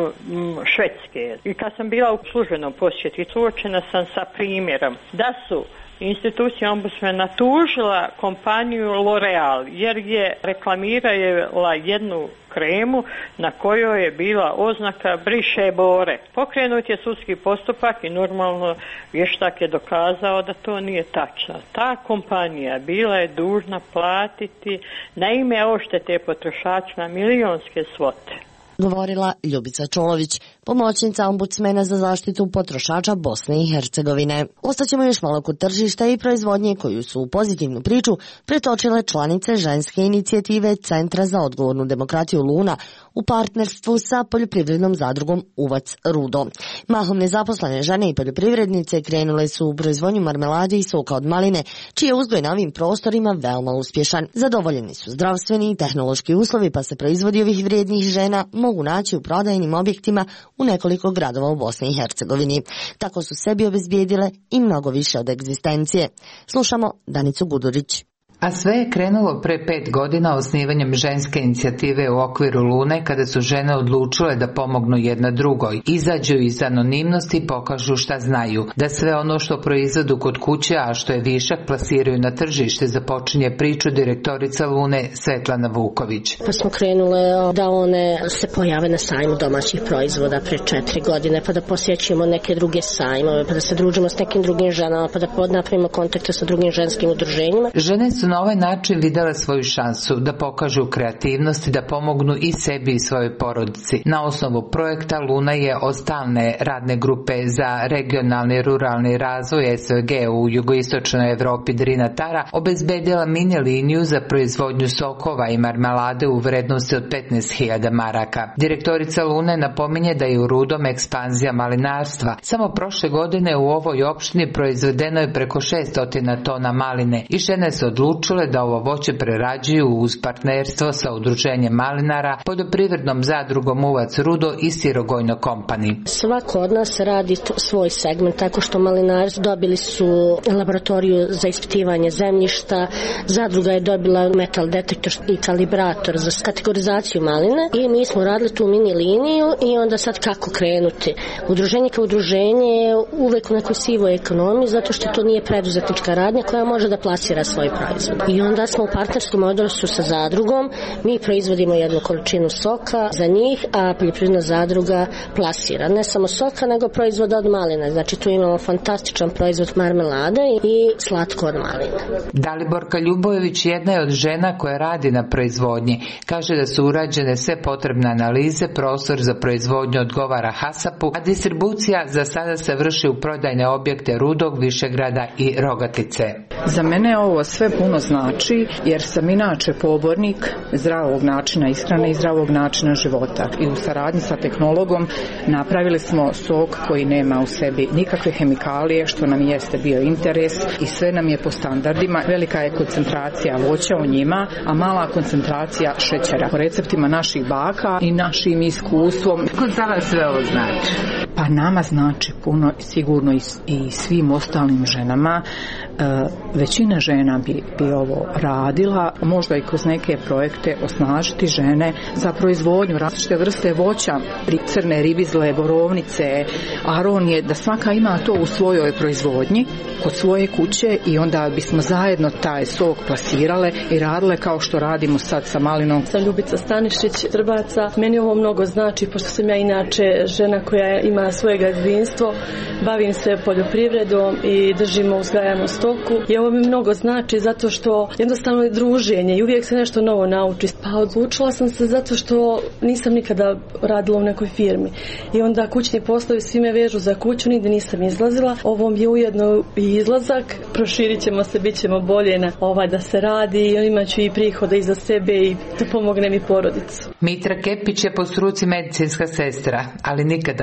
Švedske. I kad sam bila u službenom posjeti, suočena sam sa primjerom da su institucija ombudsmana tužila kompaniju L'Oreal jer je reklamirala jednu kremu na kojoj je bila oznaka briše bore. Pokrenut je sudski postupak i normalno vještak je dokazao da to nije tačno. Ta kompanija bila je dužna platiti na ime oštete potrošačima milionske svote. Govorila Ljubica Čolović, pomoćnica ombudsmena za zaštitu potrošača Bosne i Hercegovine. Ostaćemo još malo kod tržišta i proizvodnje koju su u pozitivnu priču pretočile članice ženske inicijative Centra za odgovornu demokratiju Luna u partnerstvu sa poljoprivrednom zadrugom Uvac Rudo. Mahom nezaposlene žene i poljoprivrednice krenule su u proizvodnju marmelade i soka od maline, čiji je uzgoj na ovim prostorima veoma uspješan. Zadovoljeni su zdravstveni i tehnološki uslovi, pa se proizvodi ovih vrijednih žena mogu naći u prodajnim objektima u nekoliko gradova u Bosni i Hercegovini. Tako su sebi obezbijedile i mnogo više od egzistencije. Slušamo Danicu Gudurić. A sve je krenulo pre pet godina osnivanjem ženske inicijative u okviru Lune, kada su žene odlučile da pomognu jedna drugoj, izađu iz anonimnosti i pokažu šta znaju, da sve ono što proizvodu kod kuće, a što je višak, plasiraju na tržište, započinje priču direktorica Lune Svetlana Vuković. Pa smo krenule da one se pojave na sajmu domaćih proizvoda pre četiri godine, pa da posjećujemo neke druge sajmove, pa da se družimo s nekim drugim ženama, pa da napravimo kontakte sa drugim ženskim udruženjima. Žene su na ovaj način vidjela svoju šansu da pokažu kreativnost i da pomognu i sebi i svojoj porodici. Na osnovu projekta Luna je od stalne radne grupe za regionalni i ruralni razvoj S V G u jugoistočnoj Evropi Drina Tara obezbedila mini liniju za proizvodnju sokova i marmelade u vrednosti od petnaest hiljada maraka. Direktorica Lune napominje da je u Rudom ekspanzija malinarstva. Samo prošle godine u ovoj opštini proizvedeno je preko šesto tona maline i žene se odlučile da ovo voće prerađuju uz partnerstvo sa udruženjem malinara, poljoprivrednom zadrugom Uvac Rudo i Sirogojno kompani. Svako od nas radi svoj segment, tako što malinari dobili su laboratoriju za ispitivanje zemljišta, zadruga je dobila metal detektor i kalibrator za kategorizaciju maline i mi smo radili tu mini liniju i onda sad kako krenuti. Udruženje kao udruženje je uvek u nekoj sivoj ekonomiji zato što to nije preduzetnička radnja koja može da plasira svoj proizvod. I onda smo u partnerskom odnosu sa zadrugom, mi proizvodimo jednu količinu soka za njih, a poljoprivredna zadruga plasira ne samo soka, nego proizvoda od maline. Znači tu imamo fantastičan proizvod marmelade i slatko od maline. Daliborka Ljubojević jedna je od žena koja radi na proizvodnji. Kaže da su urađene sve potrebne analize, prostor za proizvodnju odgovara Hasapu, a distribucija za sada se vrši u prodajne objekte Rudog, Višegrada i Rogatice. Za mene ovo sve puno znači, jer sam inače pobornik zdravog načina ishrane i zdravog načina života. I u saradnji sa tehnologom napravili smo sok koji nema u sebi nikakve hemikalije, što nam jeste bio interes i sve nam je po standardima. Velika je koncentracija voća u njima, a mala koncentracija šećera. Po receptima naših baka i našim iskustvom. Kako za vas sve ovo znači? Pa nama znači puno, sigurno i, i svim ostalim ženama. E, većina žena bi, bi ovo radila, možda i kroz neke projekte osnažiti žene za proizvodnju različite vrste voća, crne ribizle, borovnice, aronije, da svaka ima to u svojoj proizvodnji, kod svoje kuće i onda bismo zajedno taj sok plasirale i radile kao što radimo sad sa malinom. Sam Ljubica Stanišić, Trbaca. Meni ovo mnogo znači, pošto sam ja inače žena koja ima svoje gazdinstvo, bavim se poljoprivredom i držimo, uzgajamo stoku. I ovo mi mnogo znači zato što jednostavno je druženje i uvijek se nešto novo nauči. Pa odlučila sam se zato što nisam nikada radila u nekoj firmi. I onda kućni poslovi svi me vežu za kuću, nigdje nisam izlazila. Ovo mi je ujedno i izlazak, proširit ćemo se, bit ćemo bolje na ovaj da se radi i imat ću i prihoda i za sebe i da pomognem i porodicu. Mitra Kepić je po struci medicinska sestra, ali nikada nije radila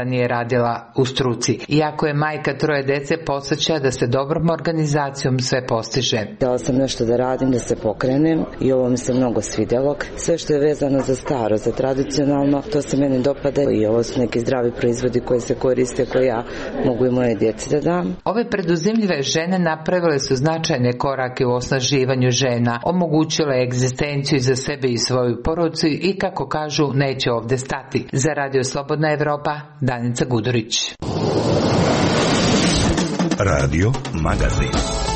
radila u struci. Iako je majka troje dece, podsjeća da se dobrom organizacijom sve postiže. Htjela sam nešto da radim, da se pokrenem i ovo mi se mnogo svidjelo. Sve što je vezano za staro, za tradicionalno, to se meni dopada i ovo su neki zdravi proizvodi koji se koriste, koje ja mogu i moje djeci da dam. Ove preduzimljive žene napravile su značajne korake u osnaživanju žena, omogućile egzistenciju za sebe i svoju porodicu i, kako kažu, neće ovdje stati. Za Radio Slobodna Evropa, Danica Gudurić. Radio Magazin.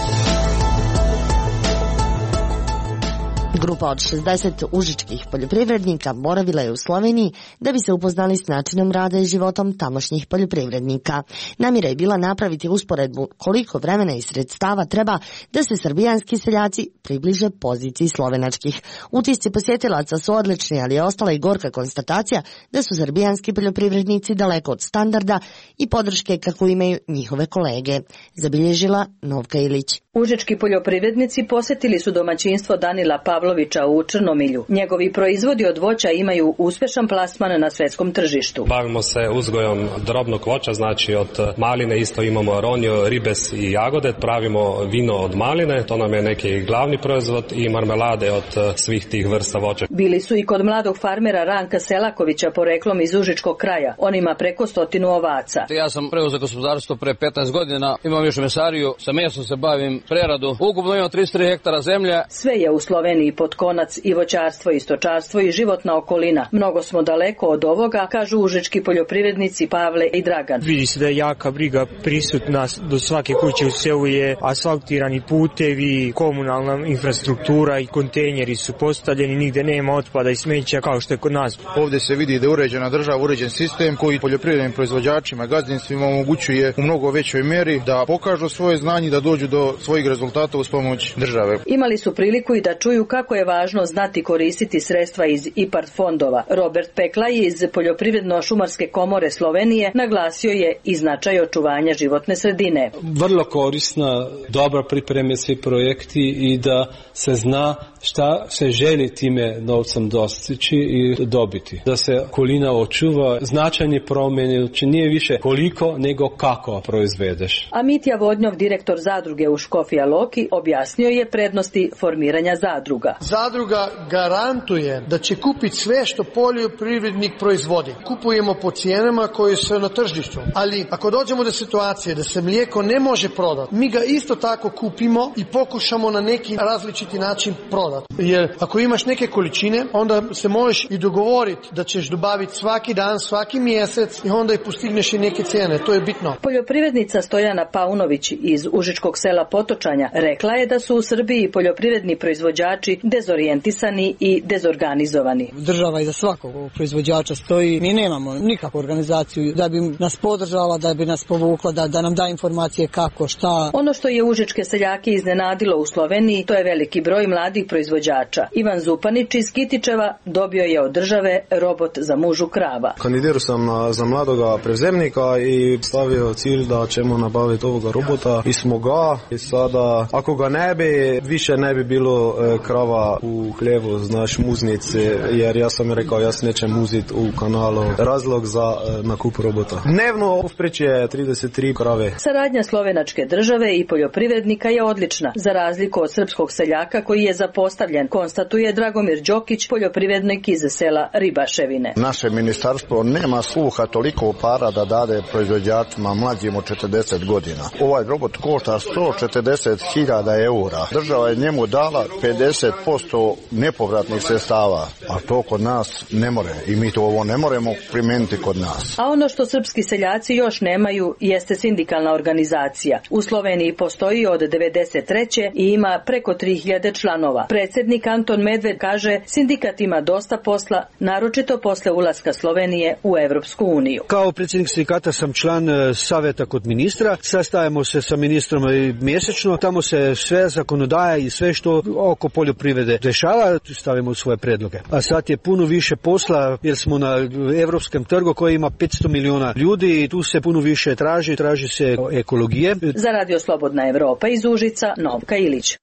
Grupa od šezdeset užičkih poljoprivrednika boravila je u Sloveniji da bi se upoznali s načinom rada i životom tamošnjih poljoprivrednika. Namjera je bila napraviti usporedbu koliko vremena i sredstava treba da se srbijanski seljaci približe poziciji slovenačkih. Utisci posjetilaca su odlični, ali je ostala i gorka konstatacija da su srbijanski poljoprivrednici daleko od standarda i podrške kako imaju njihove kolege, zabilježila Novka Ilić. Užički poljoprivrednici posjetili su domaćinstvo Danila Pavlovića u Črnomilju. Njegovi proizvodi od voća imaju uspješan plasman na svjetskom tržištu. Bavimo se uzgojom drobnog voća, znači od maline isto imamo ronjo, ribes i jagode. Pravimo vino od maline, to nam je neki glavni proizvod, i marmelade od svih tih vrsta voća. Bili su i kod mladog farmera Ranka Selakovića, poreklom iz Užičkog kraja. On ima preko stotinu ovaca. Ja sam preuzeo gospodarstvo pre petnaest godina, imam još mesariju, sa mesom se bavim, preradu. Ukupno imam tristo tri hektara zemlje. Sve je u Sloveniji pod konac, i voćarstvo, i stočarstvo, i životna okolina. Mnogo smo daleko od ovoga, kažu užički poljoprivrednici Pavle i Dragan. Vidi se da je jaka briga prisutna, do svake kuće u selu je asfaltirani putevi, komunalna infrastruktura i kontejneri su postavljeni, nigde nema otpada i smeća kao što je kod nas. Ovdje se vidi da je uređena država, uređen sistem koji poljoprivrednim proizvođačima, gazdinstvima omogućuje u mnogo većoj mjeri da pokažu svoje znanje, da dođu do svojih rezultata uz pomoć države. Imali su priliku i da čuju kako je važno znati koristiti sredstva iz I P A R D fondova. Robert Peklaj iz Poljoprivredno-šumarske komore Slovenije naglasio je i značaj očuvanja životne sredine. Vrlo korisna, dobra pripreme svi projekti i da se zna šta se želi time novcem dostići i dobiti. Da se okolina očuva, značajne promjene, znači nije više koliko nego kako proizvedeš. A Mitja Vodnjov, direktor zadruge u Škofja Loki, objasnio je prednosti formiranja zadruga. Zadruga garantuje da će kupiti sve što poljoprivrednik proizvodi. Kupujemo po cijenama koje su na tržištu. Ali ako dođemo do situacije da se mlijeko ne može prodati, mi ga isto tako kupimo i pokušamo na neki različiti način prodati. Jer ako imaš neke količine, onda se možeš i dogovoriti da ćeš dobaviti svaki dan, svaki mjesec i onda i postigneš i neke cijene. To je bitno. Poljoprivrednica Stojana Paunović iz užičkog sela Potočanja rekla je da su u Srbiji poljoprivredni proizvođači dezorijentisani i dezorganizovani. Država iza svakog proizvođača stoji. Mi nemamo nikakvu organizaciju da bi nas podržala, da bi nas povukla, da, da nam da informacije kako, šta. Ono što je užičke seljake iznenadilo u Sloveniji, to je veliki broj mladih proizvođača. Ivan Zupanić iz Kitičeva dobio je od države robot za mužu krava. Kandidirao sam za mladoga prevzemnika i stavio cilj da ćemo nabaviti ovoga robota i smo ga. I sada, ako ga ne bi, više ne bi bilo e, krava u hljevu, znaš, muznice, jer ja sam rekao, ja se nećem muzit u kanalu. Razlog za e, nakup robota. Dnevno uspreće trideset tri krave. Saradnja slovenačke države i poljoprivrednika je odlična, za razliku od srpskog seljaka koji je zapostavljen, konstatuje Dragomir Đokić, poljoprivrednik iz sela Ribaševine. Naše ministarstvo nema sluha toliko para da dade proizvođačima mlađim od četrdeset godina. Ovaj robot košta sto četrdeset hiljada eura. Država je njemu dala pedeset posto nepovratnih sredstava, a to kod nas ne more i mi to ovo ne moremo primijeniti kod nas. A ono što srpski seljaci još nemaju jeste sindikalna organizacija. U Sloveniji postoji od devedeset treće i ima preko tri hiljade članova. Predsjednik Anton Medved kaže, sindikat ima dosta posla, naročito posle ulaska Slovenije u Evropsku uniju. Kao predsjednik sindikata sam član savjeta kod ministra, sastajemo se sa ministrom mjesečno, tamo se sve zakonodaja i sve što oko poljoprivrede dešava, stavimo svoje predloge. A sad je puno više posla jer smo na evropskom trgu koji ima petsto miliona ljudi i tu se puno više traži, traži se ekologije. Za Radio Slobodna Evropa iz Užica, Novka Ilić.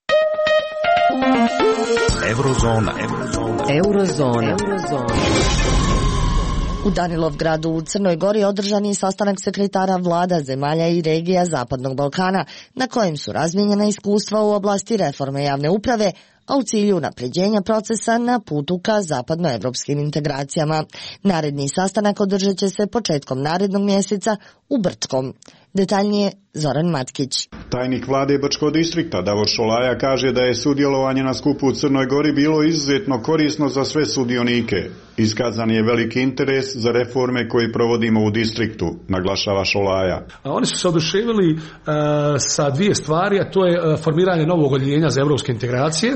Eurozona. Eurozona. Eurozona. U Danilovgradu u Crnoj Gori održan je sastanak sekretara vlada zemalja i regija Zapadnog Balkana, na kojem su razmijenjena iskustva u oblasti reforme javne uprave, a u cilju unapređenja procesa na putu ka zapadnoevropskim integracijama. Naredni sastanak održat će se početkom narednog mjeseca u Brčkom. Detaljnije Zoran Matkić. Tajnik vlade Brčkog distrikta Davor Šolaja kaže da je sudjelovanje na skupu u Crnoj Gori bilo izuzetno korisno za sve sudionike. Iskazan je veliki interes za reforme koje provodimo u distriktu, naglašava Šolaja. Oni su se oduševili uh, sa dvije stvari, a to je uh, formiranje novog odjeljenja za evropske integracije.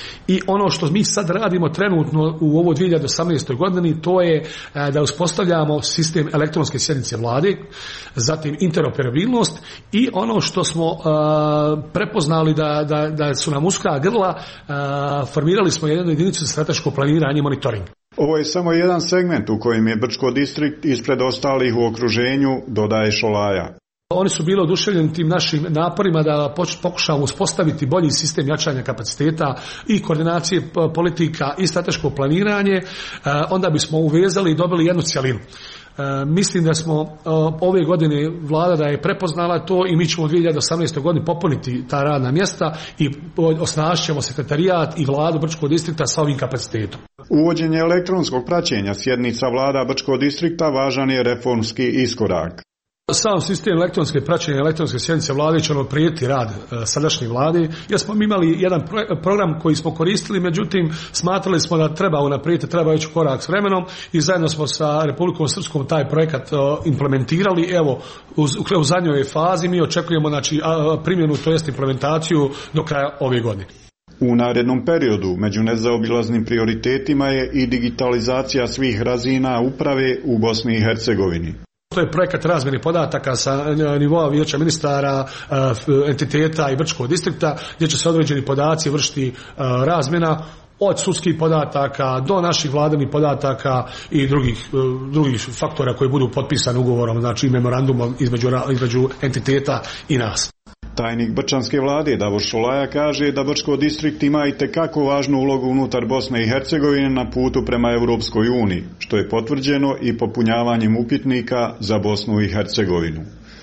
I ono što mi sad radimo trenutno u ovoj dvije hiljade osamnaestoj godini, to je da uspostavljamo sistem elektronske sjednice vlade, zatim interoperabilnost i ono što smo uh, prepoznali da, da, da su nam uska grla, uh, formirali smo jednu jedinicu za strateško planiranje i monitoring. Ovo je samo jedan segment u kojem je Brčko distrikt ispred ostalih u okruženju, dodaje Šolaja. Oni su bili oduševljeni tim našim naporima da pokušamo uspostaviti bolji sistem jačanja kapaciteta i koordinacije politika i strateško planiranje, onda bismo uvezali i dobili jednu cjelinu. Mislim da smo ove godine vlada da je prepoznala to i mi ćemo u dvije hiljade osamnaestoj godini popuniti ta radna mjesta i osnažit ćemo sekretarijat i vladu Brčkog distrikta sa ovim kapacitetom. Uvođenje elektronskog praćenja sjednica vlada Brčkog distrikta važan je reformski iskorak. Sam sistem elektronske praćenja elektronske sjednice vlade će unaprijeti rad e, sadašnje vlade, jer smo imali jedan pro, program koji smo koristili, međutim smatrali smo da treba unaprijeti, treba ići korak s vremenom i zajedno smo sa Republikom Srpskom taj projekat o, implementirali. Evo, u, u zadnjoj fazi mi očekujemo znači, a, primjenu, to jest implementaciju do kraja ove godine. U narednom periodu među nezaobilaznim prioritetima je i digitalizacija svih razina uprave u Bosni i Hercegovini. To je projekat razmjene podataka sa nivoa vijeća ministara, entiteta i Brčkog distrikta, gdje će se određeni podaci vršiti razmjena od sudskih podataka do naših vladinih podataka i drugih, drugih faktora koji budu potpisani ugovorom, znači memorandumom između, između entiteta i nas. Tajnik Brčanske vlade Davor Šolaja kaže da Brčko distrikt ima i tekako važnu ulogu unutar Bosne i Hercegovine na putu prema Europskoj uniji, što je potvrđeno i popunjavanjem upitnika za Bosnu i Hercegovinu.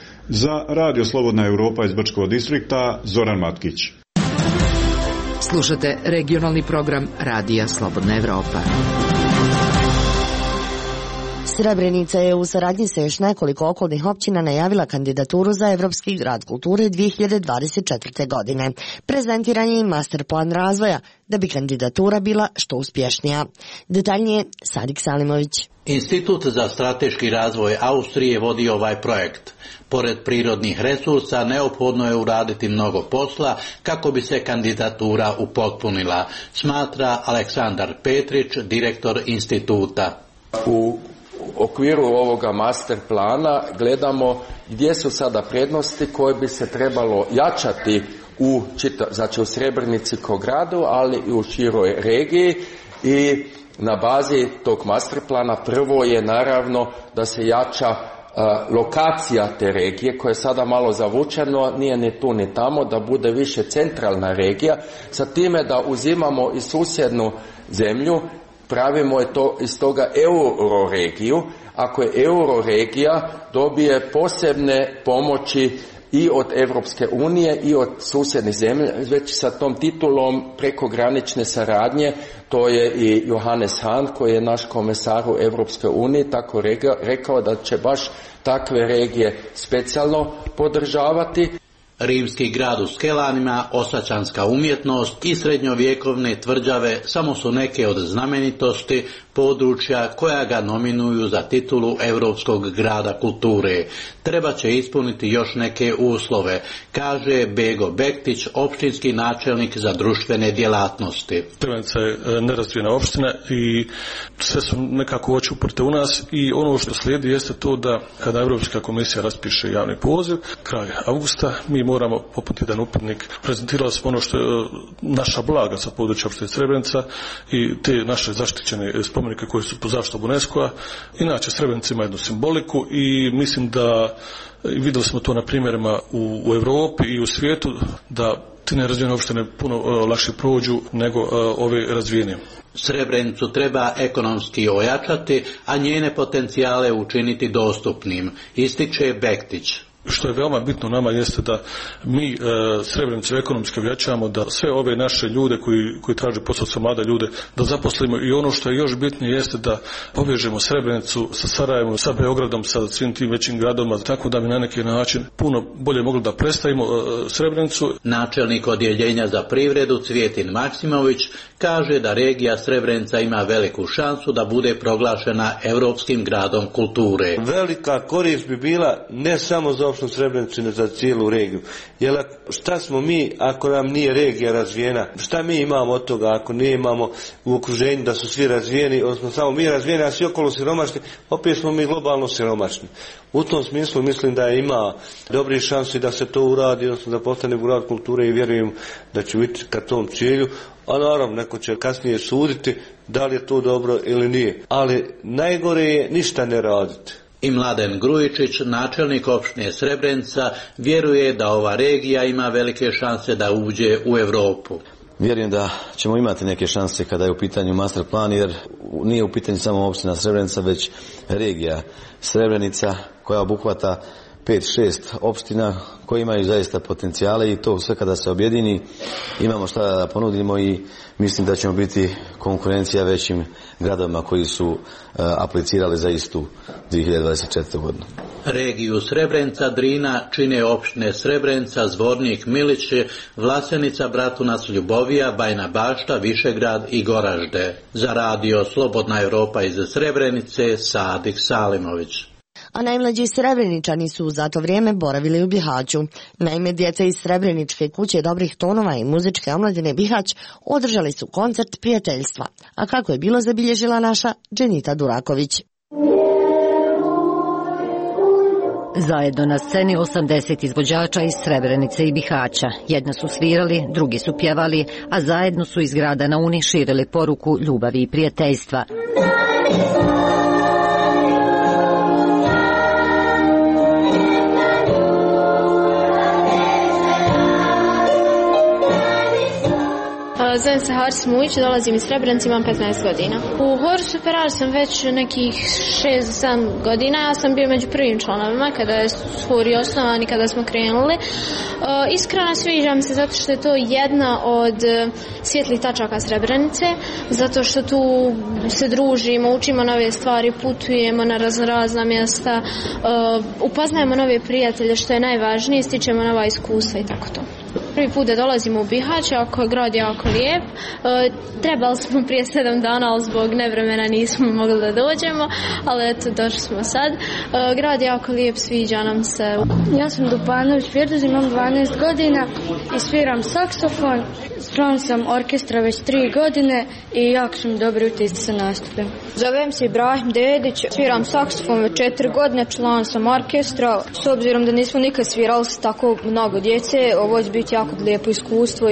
Za Radio Slobodna Europa iz Brčkog distrikta, Zoran Matkić. Slušate regionalni program Radija Slobodna Europa. Srebrenica je u saradnji sa još nekoliko okolnih općina najavila kandidaturu za Evropski grad kulture dvije hiljade dvadeset četvrte. godine. Prezentiran je i master plan razvoja, da bi kandidatura bila što uspješnija. Detaljnije Sadik Salimović. Institut za strateški razvoj Austrije vodi ovaj projekt. Pored prirodnih resursa, neophodno je uraditi mnogo posla kako bi se kandidatura upotpunila, smatra Aleksandar Petrić, direktor instituta. U U okviru ovoga master plana gledamo gdje su sada prednosti koje bi se trebalo jačati u, znači u Srebrenici kao gradu, ali i u široj regiji i na bazi tog master plana prvo je naravno da se jača uh, lokacija te regije koja je sada malo zavučeno, nije ni tu ni tamo, da bude više centralna regija, sa time da uzimamo i susjednu zemlju, pravimo je to iz toga euroregiju. Ako je euroregija, dobije posebne pomoći i od Europske unije i od susjednih zemlja, već sa tom titulom prekogranične saradnje, to je i Johannes Hahn, koji je naš komesar u Europskoj uniji, tako rekao da će baš takve regije specijalno podržavati. Rimski grad u Skelanima, osačanska umjetnost i srednjovjekovne tvrđave samo su neke od znamenitosti područja koja ga nominuju za titulu Europskog grada kulture. Treba će ispuniti još neke uslove, kaže Bego Bektić, općinski načelnik za društvene djelatnosti. Srebrenica je nerazvijena opština i sve su nekako oči uprte u nas i ono što slijedi jeste to da kada Europska komisija raspiše javni poziv, kraj avgusta, mi moramo poput jedan upitnik, prezentirali smo ono što je naša blaga sa područja opštine Srebrenica i te naše zaštićene spomenike koji su pod zaštitom UNESCO-a. Inače, Srebrenica ima jednu simboliku i mislim da vidjeli smo to na primjerima u, u Europi i u svijetu, da te nerazvijene opštine puno uh, lakše prođu nego uh, ove razvijene. Srebrenicu treba ekonomski ojačati, a njene potencijale učiniti dostupnim, ističe Bektić. Što je veoma bitno nama jeste da mi e, Srebrenicu ekonomski ojačamo, da sve ove naše ljude koji, koji traže posao, sa mlade ljude, da zaposlimo, i ono što je još bitnije jeste da povežemo Srebrenicu sa Sarajevom, sa Beogradom, sa svim tim većim gradovima, tako da bi na neki način puno bolje mogli da predstavimo e, Srebrenicu. Načelnik odjeljenja za privredu Cvijetin Maksimović kaže da regija Srebrenica ima veliku šansu da bude proglašena Europskim gradom kulture. Velika korist bi bila ne samo za opštinu Srebrenicu, nego za cijelu regiju. Jer šta smo mi ako nam nije regija razvijena? Šta mi imamo od toga ako nije imamo u okruženju da su svi razvijeni, odnosno samo mi razvijeni, a svi okolo siromašni, opet smo mi globalno siromašni. U tom smislu mislim da ima dobri šansi da se to uradi, odnosno da postane grad kulture, i vjerujem da će biti ka tom cilju. A naravno, neko će kasnije suditi da li je to dobro ili nije. Ali najgore je ništa ne raditi. I Mladen Grujičić, načelnik opštine Srebrenica, vjeruje da ova regija ima velike šanse da uđe u Europu. Vjerujem da ćemo imati neke šanse kada je u pitanju master plan, jer nije u pitanju samo opština Srebrenica, već regija Srebrenica koja obuhvata pet šest opština koje imaju zaista potencijale, i to sve kada se objedini imamo šta da ponudimo, i mislim da ćemo biti konkurencija većim gradovima koji su uh, aplicirali za istu dvije hiljade dvadeset četvrte. godinu. Regiju Srebrenica Drina čine opštine Srebrenica, Zvornik, Miliće, Vlasenica, Bratunac, Ljubovija, Bajna Bašta, Višegrad i Goražde. Za radio Slobodna Europa iz Srebrenice, Sadik Salimović. A najmlađi Srebreničani su za to vrijeme boravili u Bihaću. Naime, djeca iz Srebreničke kuće dobrih tonova i muzičke omladine Bihać održali su koncert prijateljstva. A kako je bilo, zabilježila naša Dženita Duraković. Zajedno na sceni osamdeset izvođača iz Srebrenice i Bihaća. Jedno su svirali, drugi su pjevali, a zajedno su iz grada na Uni širili poruku ljubavi i prijateljstva. Zovem se Haris Mujić, dolazim iz Srebrenice, imam petnaest godina. U Horsu Ferrari sam već nekih šest do sedam godina, ja sam bio među prvim članovima kada je hor osnovan i kada smo krenuli. Iskreno sviđam se zato što je to jedna od svjetlih tačaka Srebrenice, zato što tu se družimo, učimo nove stvari, putujemo na razno razna mjesta, upoznajemo nove prijatelje, što je najvažnije, stičemo nova iskustva i tako to. Prvi put da dolazimo u Bihać, ako je grad jako lijep. E, trebali smo prije sedam dana, ali zbog nevremena nismo mogli da dođemo, ali eto, došli smo sad. E, grad je jako lijep, sviđa nam se. Ja sam Dupanović Firduz, imam dvanaest godina i sviram saksofon. Član sam orkestra već tri godine i jako su mi dobri utisci sa nastupem. Zovem se Ibrahim Dedić, sviram saksofon već četiri godine, član sam orkestra. S obzirom da nismo nikad svirali s tako mnogo djece, ovo će biti jako lijepo iskustvo.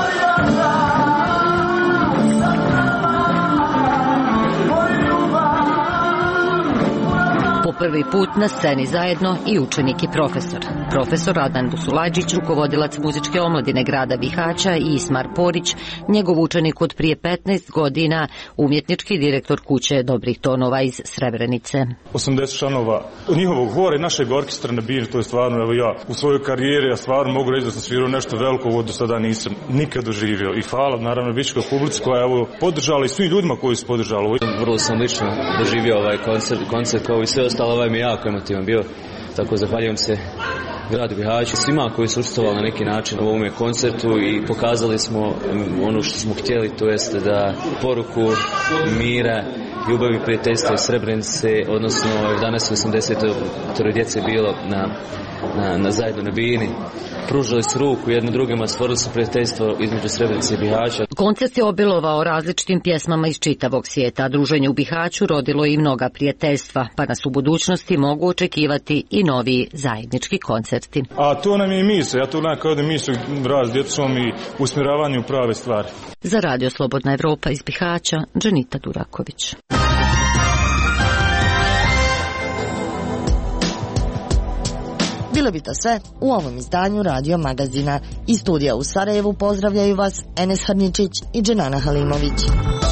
Po prvi put na sceni zajedno i učenik i profesor. Profesor Adnan Busulajđić, rukovodilac muzičke omladine grada Bihaća, i Ismar Porić, njegov učenik od prije petnaest godina, umjetnički direktor kuće dobrih tonova iz Srebrenice. osamdeset članova njihovog hora i našeg orkestra na Bini, to je stvarno, evo ja u svojoj karijeri, ja stvarno mogu reći da sam svirao nešto veliko, ovo do sada nisam nikad doživio. I hvala naravno bičkoj publici koja je evo podržala i svim ljudima koji su podržali. Vrlo sam lično doživio ovaj koncert, koncert kao i sve ostalo, ovaj mi je jako emotivan bio, tako zahvaljujem se gradu Bihaću, svima koji su učestvovali na neki način u ovome koncertu i pokazali smo ono što smo htjeli, to jeste da poruku mira, ljubavi, prijateljstva iz Srebrenice, odnosno danas osamdeset djece bilo na, na, na zajedno na Bini. Pružali su ruku jedno drugima, stvorili su prijateljstvo između Srebrenice i Bihaća. Koncert je obilovao različitim pjesmama iz čitavog svijeta, a druženje u Bihaću rodilo i mnoga prijateljstva, pa nas u budućnosti mogu očekivati i novi zajednički koncerti. A to nam je i misao, ja to nekako ovdje misao rad s djecom i usmjeravanju prave stvari. Za radio Slobodna Evropa iz Bihaća, Dženita Duraković. Bilo bi to sve u ovom izdanju Radio Magazina. Iz studija u Sarajevu pozdravljaju vas Enes Harničić i Dženana Halimović.